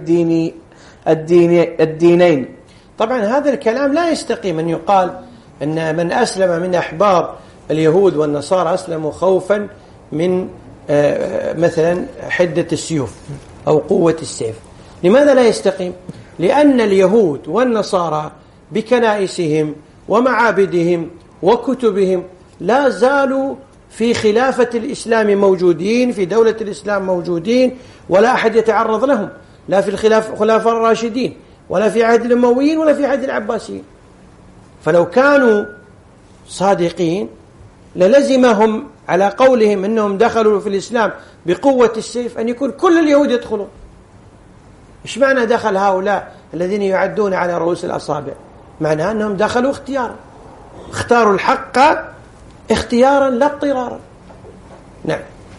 الدينين. طبعا هذا الكلام لا يستقيم أن يقال أن من أسلم من أحبار اليهود والنصارى أسلموا خوفا من مثلا حدة السيوف أو قوة السيف. لماذا لا يستقيم؟ لأن اليهود والنصارى بكنائسهم ومعابدهم وكتبهم لا زالوا في خلافة الإسلام موجودين، في دولة الإسلام موجودين، ولا أحد يتعرض لهم، لا في الخلافة الراشدين ولا في عهد الأمويين ولا في عهد العباسيين. فلو كانوا صادقين للزمهم على قولهم أنهم دخلوا في الإسلام بقوة السيف أن يكون كل اليهود يدخلون. إيش معنى دخل هؤلاء الذين يعدون على رؤوس الأصابع؟ معنى أنهم دخلوا اختيارا، اختاروا الحق اختيارا لا اضطرارا. نعم.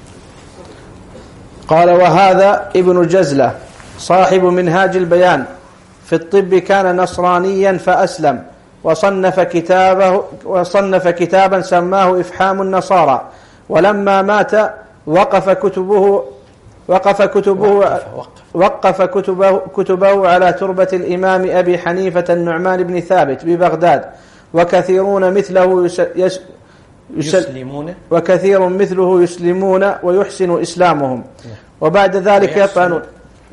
قال: وهذا ابن جزلة صاحب منهاج البيان في الطب كان نصرانيا فأسلم، وصنف كتابا سماه إفحام النصارى، ولما مات وقف كتبه على تربة الإمام أبي حنيفة النعمان بن ثابت ببغداد، وكثير مثله يسلمون ويحسن إسلامهم، وبعد ذلك يطعنون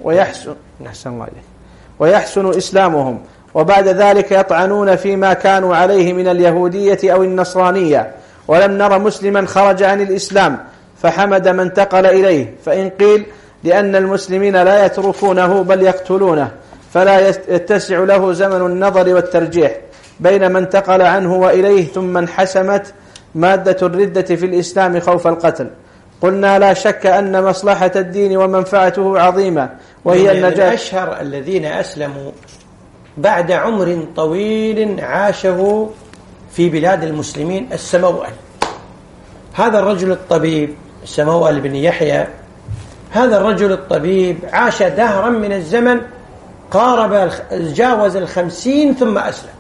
ويحسن إسلامهم، وبعد ذلك يطعنون فيما كانوا عليه من اليهودية أو النصرانية. ولم نر مسلما خرج عن الإسلام فحمد من انتقل إليه، فإن قيل لأن المسلمين لا يتركونه بل يقتلونه، فلا يتسع له زمن النظر والترجيح بين من انتقل عنه وإليه ثم انحسمت مادة الردة في الإسلام خوف القتل. قلنا: لا شك أن مصلحة الدين ومنفعته عظيمة، وهي النجاة. من أشهر الذين أسلموا بعد عمر طويل عاشه في بلاد المسلمين السموأل. هذا الرجل الطبيب السموأل بن يحيى، هذا الرجل الطبيب عاش دهرا من الزمن، جاوز 50 ثم أسلم،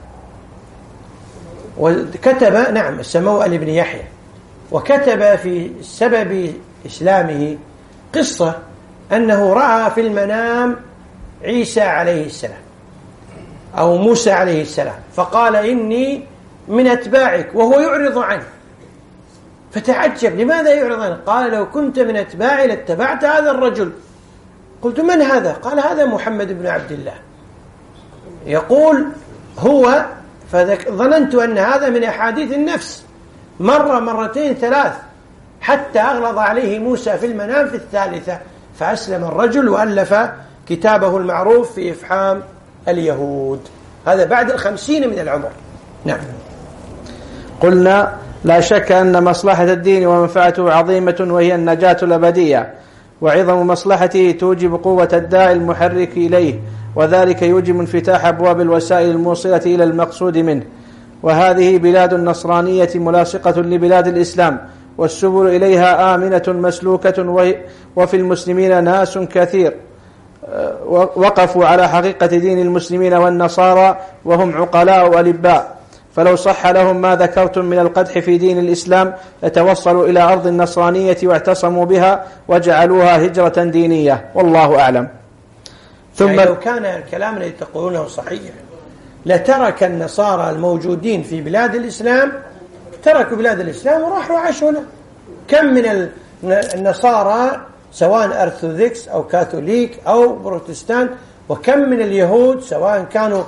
وكتب السموأل بن يحيى، وكتب في سبب إسلامه قصة أنه رأى في المنام عيسى عليه السلام أو موسى عليه السلام، فقال: إني من أتباعك، وهو يعرض عنه. فتعجب: لماذا يعرض عنه؟ قال: لو كنت من أتباعي لاتبعت هذا الرجل. قلت: من هذا؟ قال: هذا محمد بن عبد الله. يقول هو، فظننت أن هذا من أحاديث النفس، مرة مرتين ثلاث، حتى أغلظ عليه موسى في المنام في الثالثة، فأسلم الرجل وألف كتابه المعروف في إفحام اليهود. هذا بعد 50 من العمر. نعم. قلنا: لا شك أن مصلحة الدين ومنفعته عظيمة، وهي النجاة الأبدية، وعظم مصلحته توجب قوة الداعي المحرك إليه، وذلك يوجب انفتاح أبواب الوسائل الموصلة إلى المقصود منه. وهذه بلاد النصرانية ملاصقة لبلاد الإسلام، والسبل إليها آمنة مسلوكة، وفي المسلمين ناس كثير وقفوا على حقيقة دين المسلمين والنصارى، وهم عقلاء وألباء، فلو صح لهم ما ذكرتم من القدح في دين الإسلام لتوصلوا إلى أرض النصرانية واعتصموا بها وجعلوها هجرة دينية، والله أعلم. ثم لو كان الكلام الذي تقولونه صحيح لترك النصارى الموجودين في بلاد الإسلام، تركوا بلاد الإسلام وراحوا عاشوا هنا. كم من النصارى سواء أرثوذكس أو كاثوليك أو بروتستان، وكم من اليهود سواء كانوا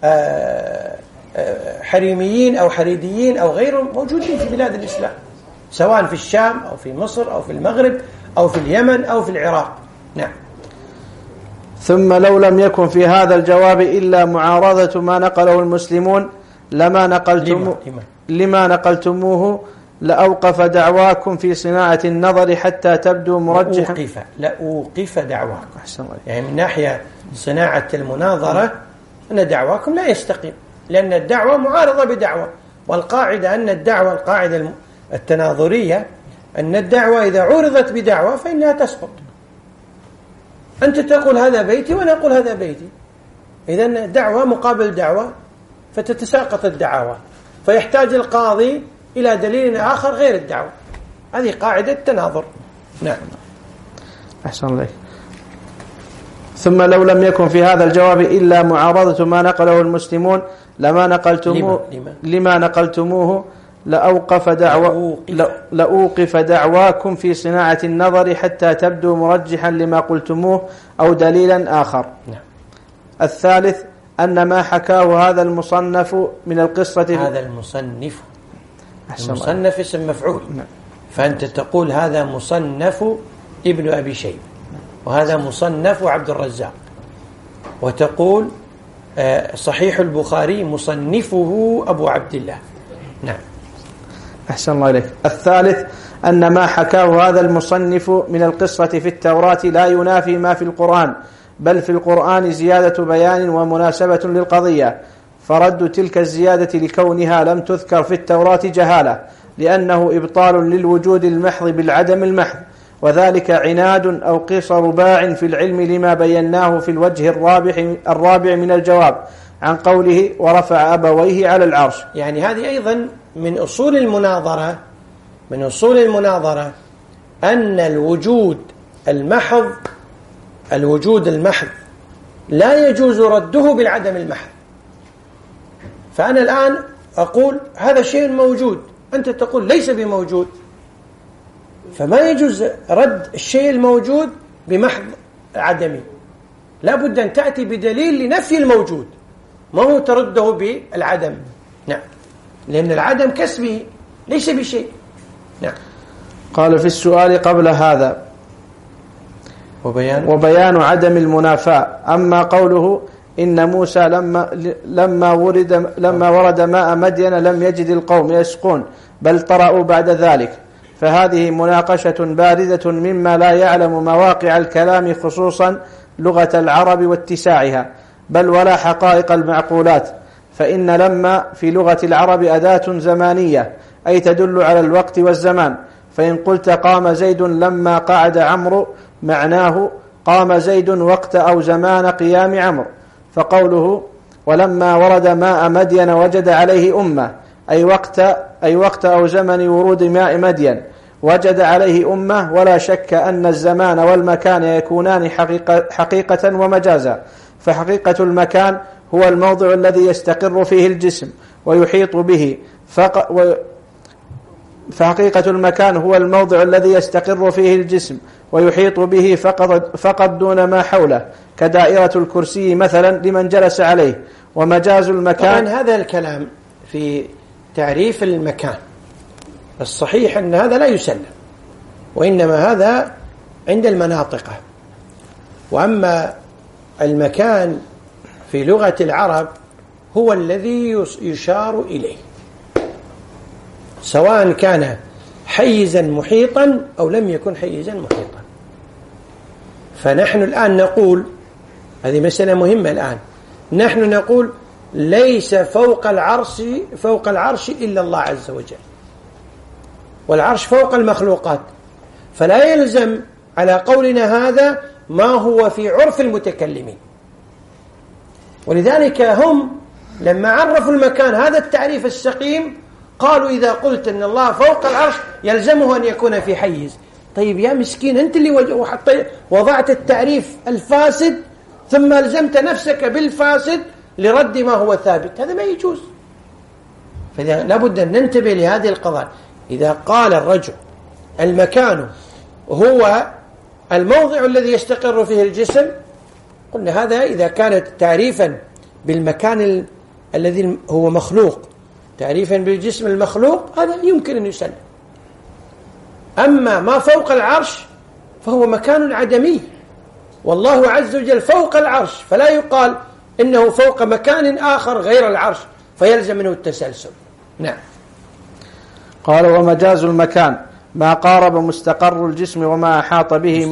حريميين أو حريديين أو غيرهم موجودين في بلاد الإسلام، سواء في الشام أو في مصر أو في المغرب أو في اليمن أو في العراق. نعم. ثم لو لم يكن في هذا الجواب إلا معارضة ما نقله المسلمون لما نقلتموه لأوقف دعواكم في صناعة النظر حتى تبدو مرجحا. لأوقف دعواكم، يعني من ناحية صناعة المناظرة أن دعواكم لا يستقيم، لأن الدعوة معارضة بدعوة، والقاعدة أن الدعوة، القاعدة التناظرية، أن الدعوة إذا عرضت بدعوة فإنها تسقط. أنت تقول هذا بيتي وأنا أقول هذا بيتي، إذن دعوة مقابل دعوة فتتساقط الدعوات، فيحتاج القاضي إلى دليل آخر غير الدعوة. هذه قاعدة تناظر. نعم. أحسن الله. ثم لو لم يكن في هذا الجواب إلا معارضة ما نقله المسلمون لما نقلتموه لأوقف دعواكم في صناعة النظر حتى تبدو مرجحا لما قلتموه أو دليلا آخر. نعم. الثالث أن ما حكاه هذا المصنف من القصة، هذا المصنف اسم مفعول. نعم. فأنت تقول هذا مصنف ابن أبي شيبة، وهذا مصنف عبد الرزاق، وتقول صحيح البخاري مصنفه أبو عبد الله. نعم. أحسن الله إليك. الثالث أن ما حكاه هذا المصنف من القصة في التوراة لا ينافي ما في القرآن، بل في القرآن زيادة بيان ومناسبة للقضية، فرد تلك الزيادة لكونها لم تذكر في التوراة جهالة، لأنه إبطال للوجود المحض بالعدم المحض، وذلك عناد أو قصر باع في العلم لما بيناه في الوجه الرابع من الجواب عن قوله ورفع أبويه على العرش. يعني هذه أيضا من أصول المناظرة أن الوجود المحض لا يجوز رده بالعدم المحض. فأنا الآن أقول هذا شيء موجود، أنت تقول ليس بموجود، فما يجوز رد الشيء الموجود بمحض عدمي، لا بد أن تأتي بدليل لنفي الموجود، ما هو ترده بالعدم. نعم. لأن العدم كسبه ليس بشيء. نعم. قال في السؤال قبل هذا وبيان عدم المنافاة. أما قوله إن موسى لما ورد ماء مدين لم يجد القوم يسقون بل طرأوا بعد ذلك، فهذه مناقشة باردة مما لا يعلم مواقع الكلام خصوصا لغة العرب واتساعها، بل ولا حقائق المعقولات، فإن لما في لغة العرب أداة زمانية أي تدل على الوقت والزمان، فإن قلت قام زيد لما قعد عمرو معناه قام زيد وقت أو زمان قيام عمرو. فقوله ولما ورد ماء مدين وجد عليه أمة أي وقت أو زمن ورود ماء مدين وجد عليه أمة، ولا شك أن الزمان والمكان يكونان حقيقة ومجازا، فحقيقة المكان هو الموضع الذي يستقر فيه الجسم ويحيط به فحقيقة المكان هو الموضع الذي يستقر فيه الجسم ويحيط به فقط دون ما حوله، كدائرة الكرسي مثلا لمن جلس عليه. ومجاز المكان، طبعا هذا الكلام في تعريف المكان الصحيح أن هذا لا يسلم، وإنما هذا عند المناطقة. وأما المكان في لغة العرب هو الذي يشار إليه، سواء كان حيزا محيطا أو لم يكن حيزا محيطا. فنحن الآن نقول هذه مسألة مهمة، الآن نحن نقول ليس فوق العرش إلا الله عز وجل، والعرش فوق المخلوقات، فلا يلزم على قولنا هذا ما هو في عرف المتكلمين. ولذلك هم لما عرفوا المكان هذا التعريف السقيم قالوا إذا قلت أن الله فوق العرش يلزمه أن يكون في حيز. طيب يا مسكين، أنت اللي وضعت التعريف الفاسد ثم ألزمت نفسك بالفاسد لرد ما هو ثابت، هذا ما يجوز. فلا بد أن ننتبه لهذه القضايا. إذا قال الرجل المكان هو الموضع الذي يستقر فيه الجسم، قلنا هذا إذا كانت تعريفا بالمكان الذي هو مخلوق، تعريفا بالجسم المخلوق، هذا يمكن أن يسلم. أما ما فوق العرش فهو مكان عدمي، والله عز وجل فوق العرش، فلا يقال إنه فوق مكان آخر غير العرش فيلزم منه التسلسل. نعم. قال ومجاز المكان ما قارب مستقر الجسم وما أحاط به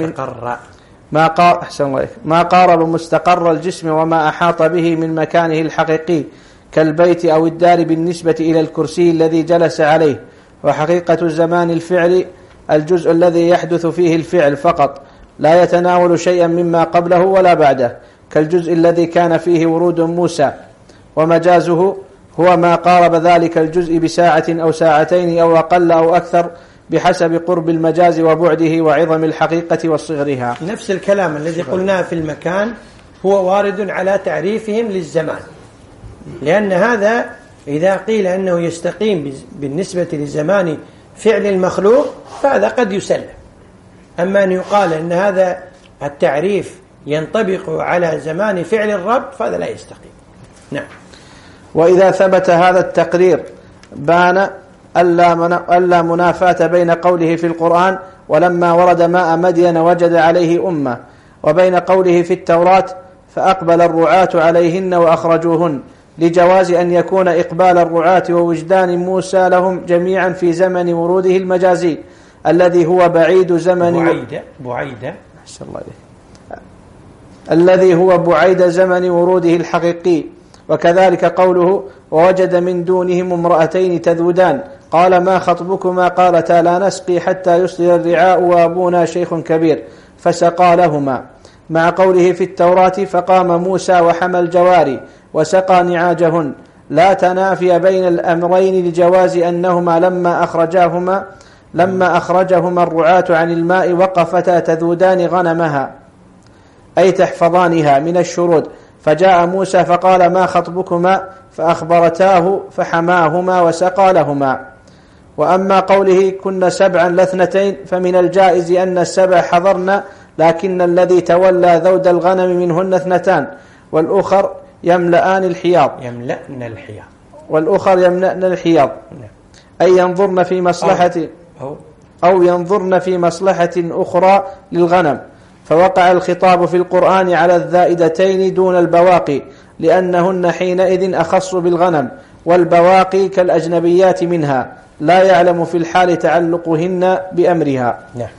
ما قارب مستقر الجسم وما أحاط به من مكانه الحقيقي كالبيت أو الدار بالنسبة إلى الكرسي الذي جلس عليه. وحقيقة الزمان الفعل الجزء الذي يحدث فيه الفعل فقط، لا يتناول شيئا مما قبله ولا بعده، كالجزء الذي كان فيه ورود موسى، ومجازه هو ما قارب ذلك الجزء بساعة أو ساعتين أو أقل أو أكثر بحسب قرب المجاز وبعده وعظم الحقيقة وصغرها. نفس الكلام الذي قلناه في المكان هو وارد على تعريفهم للزمان، لأن هذا إذا قيل أنه يستقيم بالنسبة لزمان فعل المخلوق فهذا قد يسلم، أما أن يقال أن هذا التعريف ينطبق على زمان فعل الرب فهذا لا يستقيم. نعم. وإذا ثبت هذا التقرير بان ألا منافاة بين قوله في القرآن ولما ورد ماء مدين وجد عليه أمة، وبين قوله في التوراة فأقبل الرعاة عليهن وأخرجوهن، لجواز أن يكون إقبال الرعاة ووجدان موسى لهم جميعا في زمن وروده المجازي الذي هو بعيد زمن الذي هو بعيد زمن وروده الحقيقي. وكذلك قوله ووجد من دونهم امرأتين تذودان قال ما خطبكما قالتا لا نسقي حتى يصدر الرعاء وأبونا شيخ كبير فسقى لهما، مع قوله في التوراة فقام موسى وحمى الجواري وسقى نعاجهن، لا تنافي بين الأمرين لجواز أنهما لما أخرجهما الرعاة عن الماء وقفتا تذودان غنمها أي تحفظانها من الشرود، فجاء موسى فقال ما خطبكما فأخبرتاه فحماهما وسقى لهما. وأما قوله كن سبعا لاثنتين فمن الجائز أن السبع حضرنا، لكن الذي تولى ذود الغنم منهن اثنتان والأخر يملأن الحياض أي ينظرن في مصلحة أو ينظرن في مصلحة أخرى للغنم، فوقع الخطاب في القرآن على الذائدتين دون البواقي لأنهن حينئذ أخص بالغنم، والبواقي كالأجنبيات منها لا يعلم في الحال تعلقهن بأمرها.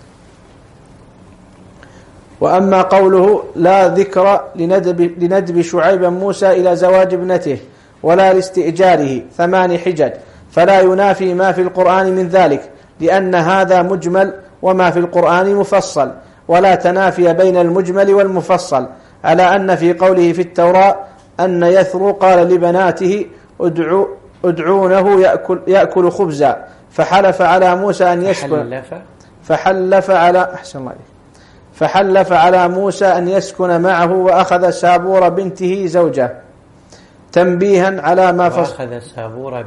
وأما قوله لا ذكر لندب شعيب موسى إلى زواج ابنته ولا لاستئجاره 8 حجج، فلا ينافي ما في القرآن من ذلك، لأن هذا مجمل وما في القرآن مفصل، ولا تنافي بين المجمل والمفصل، على أن في قوله في التوراة أن يثرو قال لبناته ادعونه يأكل خبزا فحلف على موسى أن يسكن فحلف على موسى أن يسكن معه وأخذ سابور بنته زوجة تنبيها على ما وأخذ سابور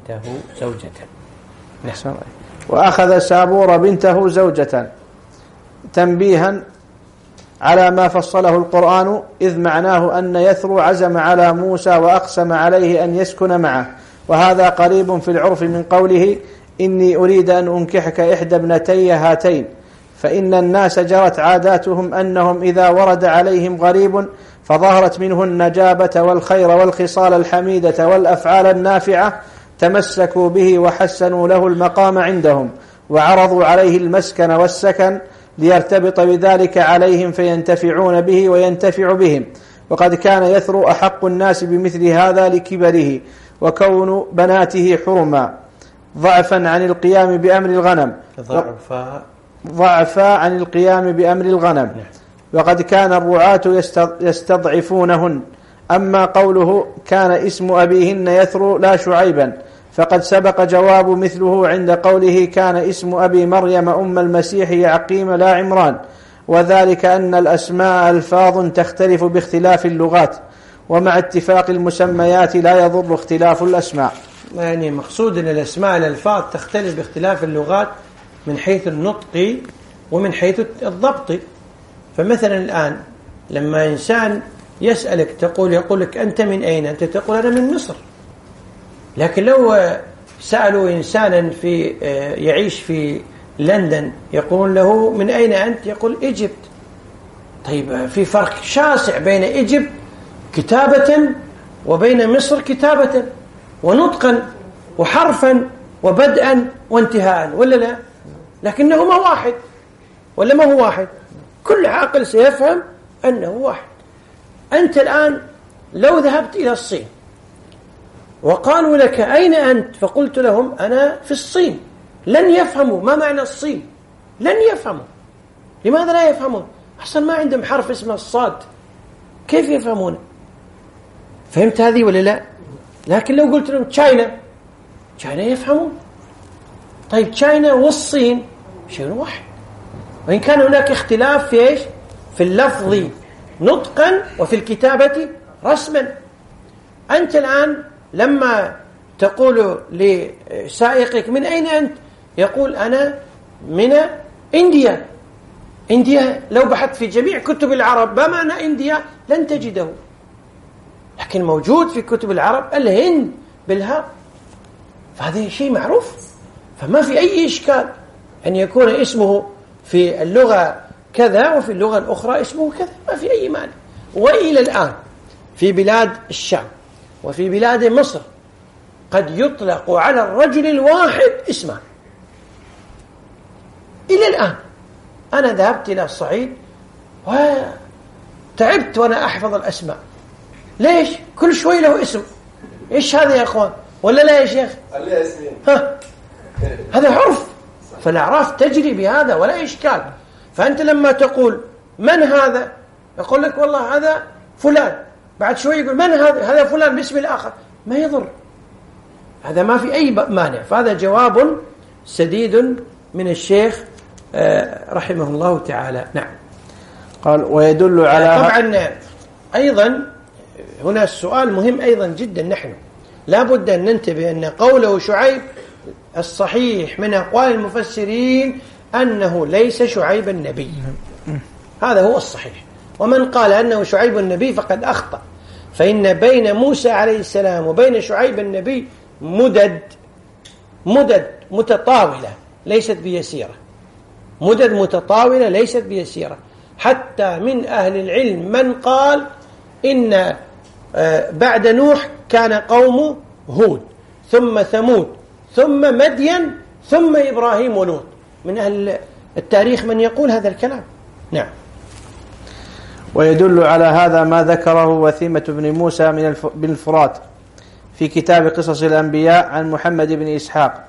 بنته زوجة تنبيها على ما فصله القرآن، إذ معناه أن يثرو عزم على موسى وأقسم عليه أن يسكن معه، وهذا قريب في العرف من قوله إني أريد أن أنكحك إحدى ابنتي هاتين، فإن الناس جرت عاداتهم أنهم إذا ورد عليهم غريب فظهرت منه النجابة والخير والخصال الحميدة والأفعال النافعة تمسكوا به وحسنوا له المقام عندهم، وعرضوا عليه المسكن والسكن ليرتبط بذلك عليهم فينتفعون به وينتفع بهم. وقد كان يثرو أحق الناس بمثل هذا لكبره وكون بناته حرما، ضعفا عن القيام بأمر الغنم وقد كان الرعاة يستضعفونهن. أما قوله كان اسم أبيهن يثرو لا شعيبا فقد سبق جواب مثله عند قوله كان اسم أبي مريم أم المسيح يعقيم لا عمران، وذلك أن الأسماء ألفاظ تختلف باختلاف اللغات، ومع اتفاق المسميات لا يضر اختلاف الأسماء. يعني مقصود أن الأسماء الألفاظ تختلف باختلاف اللغات من حيث النطق ومن حيث الضبط. فمثلا الآن لما إنسان يسألك يقول لك أنت من أين؟ أنت تقول أنا من مصر. لكن لو سألوا إنسانا يعيش في لندن يقول له من أين أنت؟ يقول إيجيبت. طيب في فرق شاسع بين إيجيبت كتابة وبين مصر كتابة ونطقا وحرفا وبدءا وانتهاء، ولا لا؟ لكنهما واحد، ولا ما هو واحد؟ كل عاقل سيفهم أنه واحد. أنت الآن لو ذهبت إلى الصين وقالوا لك أين أنت؟ فقلت لهم أنا في الصين، لن يفهموا ما معنى الصين، لن يفهموا. لماذا لا يفهمون؟ أصلا ما عندهم حرف اسمه الصاد، كيف يفهمونه؟ فهمت هذه ولا لا؟ لكن لو قلت لهم تشاينا يفهمون. طيب تشاينا والصين شيء واحد، وإن كان هناك اختلاف في إيش؟ في اللفظ نطقا وفي الكتابة رسما. أنت الآن لما تقول لسائقك من أين أنت؟ يقول أنا من إنديا. إنديا لو بحثت في جميع كتب العرب ما معنى إنديا لن تجده، لكن موجود في كتب العرب الهند بالهاء، فهذا شيء معروف. فما في أي إشكال أن يكون اسمه في اللغة كذا وفي اللغة الأخرى اسمه كذا، ما في أي مانع. وإلى الآن في بلاد الشام وفي بلاد مصر قد يطلق على الرجل الواحد اسمان. إلى الآن أنا ذهبت إلى الصعيد وتعبت وأنا أحفظ الأسماء. ليش؟ كل شوي له اسم. إيش هذا يا أخوان؟ ولا لا يا شيخ؟ هذا عرف، فالأعراف تجري بهذا ولا إشكال. فأنت لما تقول من هذا؟ يقول لك والله هذا فلان، بعد شوي يقول من هذا فلان باسم الآخر، ما يضر، هذا ما في أي مانع. فهذا جواب سديد من الشيخ رحمه الله تعالى. نعم. قال ويدل على طبعا أيضا هنا السؤال مهم أيضا جدا. نحن لا بد أن ننتبه أن قوله شعيب الصحيح من أقوال المفسرين أنه ليس شعيب النبي، هذا هو الصحيح. ومن قال أنه شعيب النبي فقد أخطأ، فإن بين موسى عليه السلام وبين شعيب النبي مدد متطاولة ليست بيسيرة، مدد متطاولة ليست بيسيرة. حتى من أهل العلم من قال إن بعد نوح كان قوم هود ثم ثمود ثم مدين ثم إبراهيم ولوط. من أهل التاريخ من يقول هذا الكلام. نعم. ويدل على هذا ما ذكره وثيمة بن موسى بن الفرات في كتاب قصص الأنبياء عن محمد بن إسحاق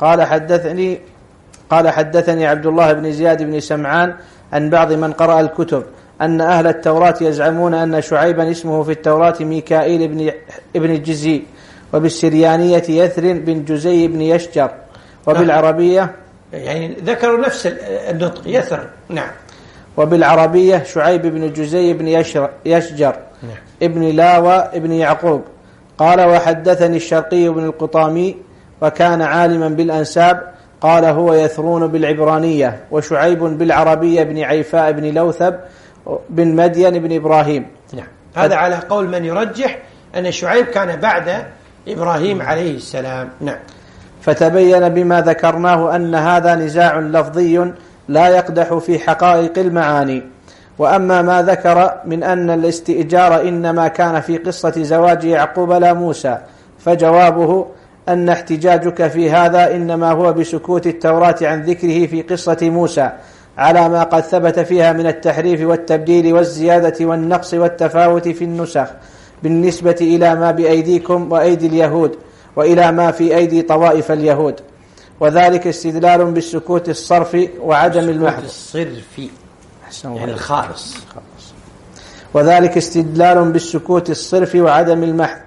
قال حدثني عبد الله بن زياد بن سمعان عن بعض من قرأ الكتب أن أهل التوراة يزعمون أن شعيبا اسمه في التوراة ميكائيل ابن الجزي، وبالسريانية يثر بن جزي بن يشجر، وبالعربية يعني ذكروا نفس النطق يثر. نعم. وبالعربية شعيب بن جزي بن يشجر ابن لاوى ابن يعقوب. قال وحدثني الشرقي بن القطامي وكان عالما بالأنساب، قال هو يثرون بالعبرانية، وشعيب بالعربية بن عيفاء بن لوثب بن مدين بن إبراهيم. نعم. هذا على قول من يرجح أن شعيب كان بعد إبراهيم عليه السلام. نعم. فتبين بما ذكرناه أن هذا نزاع لفظي لا يقدح في حقائق المعاني. وأما ما ذكر من أن الاستئجار إنما كان في قصة زواج يعقوب لا موسى، فجوابه أن احتجاجك في هذا إنما هو بسكوت التوراة عن ذكره في قصة موسى على ما قد ثبت فيها من التحريف والتبديل والزيادة والنقص والتفاوت في النسخ بالنسبة إلى ما بأيديكم وأيدي اليهود وإلى ما في أيدي طوائف اليهود، وذلك استدلال بالسكوت الصرفي وعدم المحض الصرفي يعني الخالص. وذلك استدلال بالسكوت الصرفي وعدم المحض.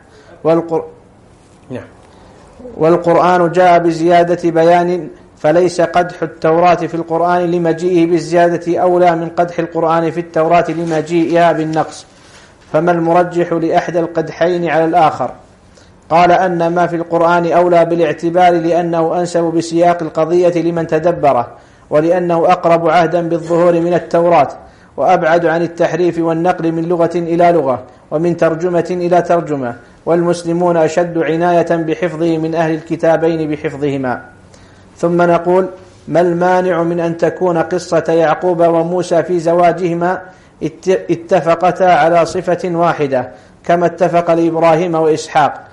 نعم. والقرآن جاء بزيادة بيان، فليس قدح التوراة في القرآن لمجيئه بالزيادة أولى من قدح القرآن في التوراة لمجيئها بالنقص، فما المرجح لأحد القدحين على الآخر؟ قال أن ما في القرآن أولى بالاعتبار لأنه أنسب بسياق القضية لمن تدبره، ولأنه أقرب عهدا بالظهور من التوراة، وأبعد عن التحريف والنقل من لغة إلى لغة ومن ترجمة إلى ترجمة، والمسلمون أشد عناية بحفظه من أهل الكتابين بحفظهما. ثم نقول ما المانع من أن تكون قصة يعقوب وموسى في زواجهما اتفقتا على صفة واحدة كما اتفق لإبراهيم وإسحاق،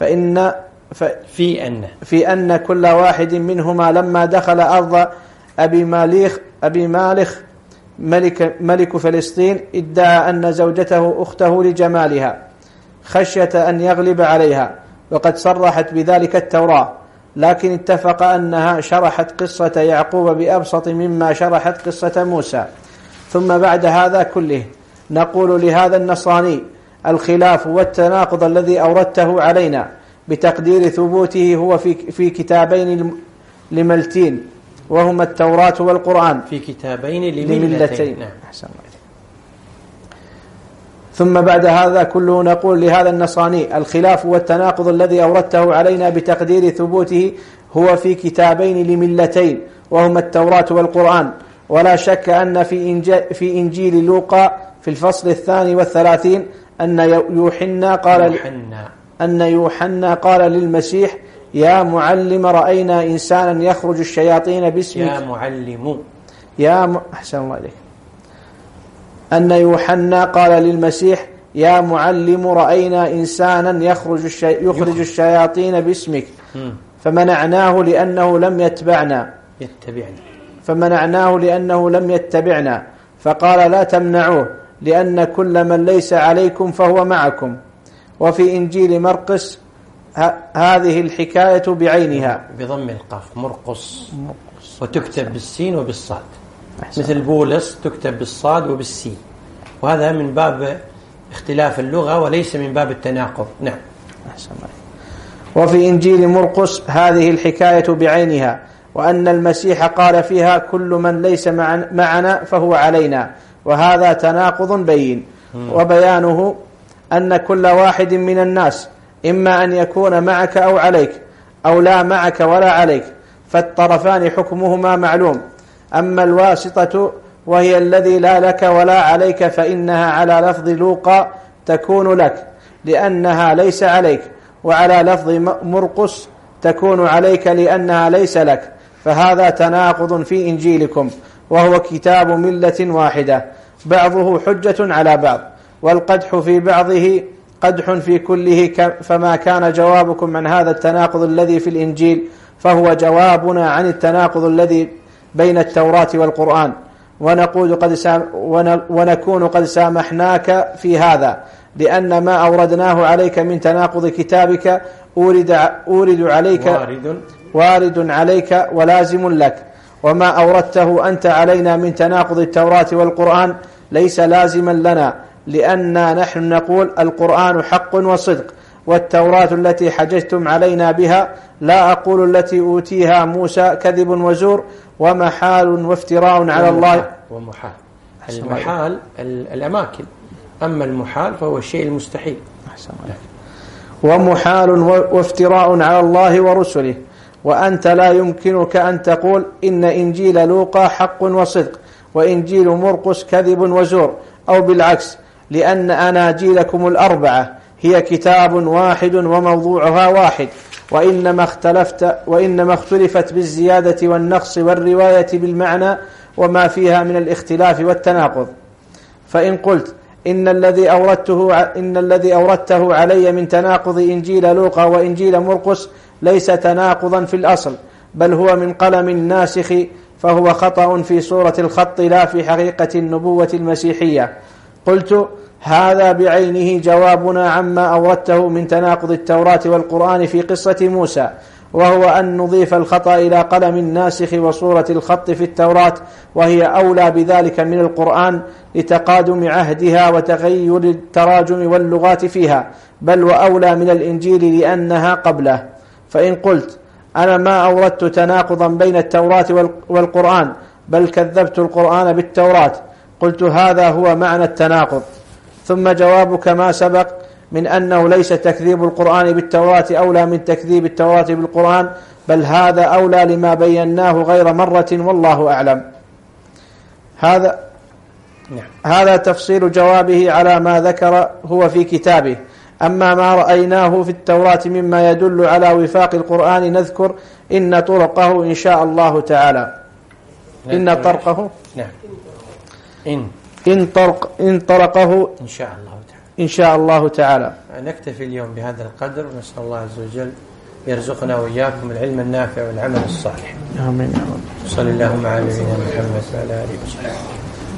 في أن كل واحد منهما لما دخل أرض أبي مالخ ملك فلسطين ادعى أن زوجته أخته لجمالها خشية أن يغلب عليها، وقد صرحت بذلك التوراة، لكن اتفق أنها شرحت قصة يعقوب بأبسط مما شرحت قصة موسى. ثم بعد هذا كله نقول لهذا النصراني: الخلاف والتناقض الذي أوردته علينا بتقدير ثبوته هو في كتابين لملتين، وهما التوراة والقرآن. في كتابين لملتين. نعم. أحسن الله. ثم بعد هذا كله نقول لهذا النصراني: الخلاف والتناقض الذي أوردته علينا بتقدير ثبوته هو في كتابين لملتين، وهما التوراة والقرآن. ولا شك أن في إنجيل لوقا في الفصل 32 أن يوحنا قال للمسيح: يا معلم، رأينا إنسانا يخرج الشياطين باسمك. يا معلم. أحسن الله عليك. أن يوحنا قال للمسيح: يا معلم، رأينا إنسانا يخرج الشياطين باسمك، فمنعناه لأنه لم يتبعنا. فقال: لا تمنعوه، لأن كل من ليس عليكم فهو معكم. وفي إنجيل مرقس هذه الحكاية بعينها بضم القاف، مرقس، وتكتب بالسين وبالصاد، مثل بولس تكتب بالصاد وبالسين، وهذا من باب اختلاف اللغة وليس من باب التناقض. نعم. أحسن الله. وفي إنجيل مرقس هذه الحكاية بعينها، وأن المسيح قال فيها: كل من ليس معنا فهو علينا، وهذا تناقض بين. وبيانه أن كل واحد من الناس إما أن يكون معك أو عليك، أو لا معك ولا عليك، فالطرفان حكمهما معلوم. أما الواسطة وهي الذي لا لك ولا عليك فإنها على لفظ لوقا تكون لك لأنها ليس عليك، وعلى لفظ مرقس تكون عليك لأنها ليس لك، فهذا تناقض في إنجيلكم، وهو كتاب ملة واحدة، بعضه حجة على بعض، والقدح في بعضه قدح في كله. فما كان جوابكم عن هذا التناقض الذي في الإنجيل فهو جوابنا عن التناقض الذي بين التوراة والقرآن، ونكون قد سامحناك في هذا، لأن ما أوردناه عليك من تناقض كتابك وارد عليك ولازم لك، وما أوردته أنت علينا من تناقض التوراة والقرآن ليس لازما لنا، لأننا نحن نقول: القرآن حق وصدق، والتوراة التي حججتم علينا بها لا أقول التي أوتيها موسى كذب وزور ومحال وافتراء على الله. ومحال، المحال الأماكن، أما المحال فهو الشيء المستحيل. ومحال وافتراء على الله ورسله. وأنت لا يمكنك أن تقول إن إنجيل لوقا حق وصدق وإنجيل مرقس كذب وزور، أو بالعكس، لأن أناجيلكم الأربعة هي كتاب واحد وموضوعها واحد، وإنما اختلفت بالزيادة والنقص والرواية بالمعنى وما فيها من الاختلاف والتناقض. فإن قلت إن الذي أوردته علي من تناقض إنجيل لوقا وإنجيل مرقس ليس تناقضا في الأصل، بل هو من قلم الناسخ، فهو خطأ في صورة الخط لا في حقيقة النبوة المسيحية. قلت: هذا بعينه جوابنا عما أوردته من تناقض التوراة والقرآن في قصة موسى، وهو أن نضيف الخطأ إلى قلم الناسخ وصورة الخط في التوراة، وهي أولى بذلك من القرآن لتقادم عهدها وتغير التراجم واللغات فيها، بل وأولى من الإنجيل لأنها قبله. فإن قلت أنا ما أوردت تناقضا بين التوراة والقرآن، بل كذبت القرآن بالتوراة، قلت: هذا هو معنى التناقض. ثم جوابك ما سبق من أنه ليس تكذيب القرآن بالتوراة أولى من تكذيب التوراة بالقرآن، بل هذا أولى لما بيناه غير مرة، والله أعلم. هذا تفصيل جوابه على ما ذكر هو في كتابه. أما ما رأيناه في التوراة مما يدل على وفاق القرآن نذكر إن طرقه إن شاء الله تعالى. إن طرقه إن طرقه إن شاء الله تعالى. نكتفي اليوم بهذا القدر، ونسأل الله عز وجل يرزقنا وإياكم العلم النافع والعمل الصالح. آمين يا رب. صلى الله على نبينا محمد وعلى آله وصحبه.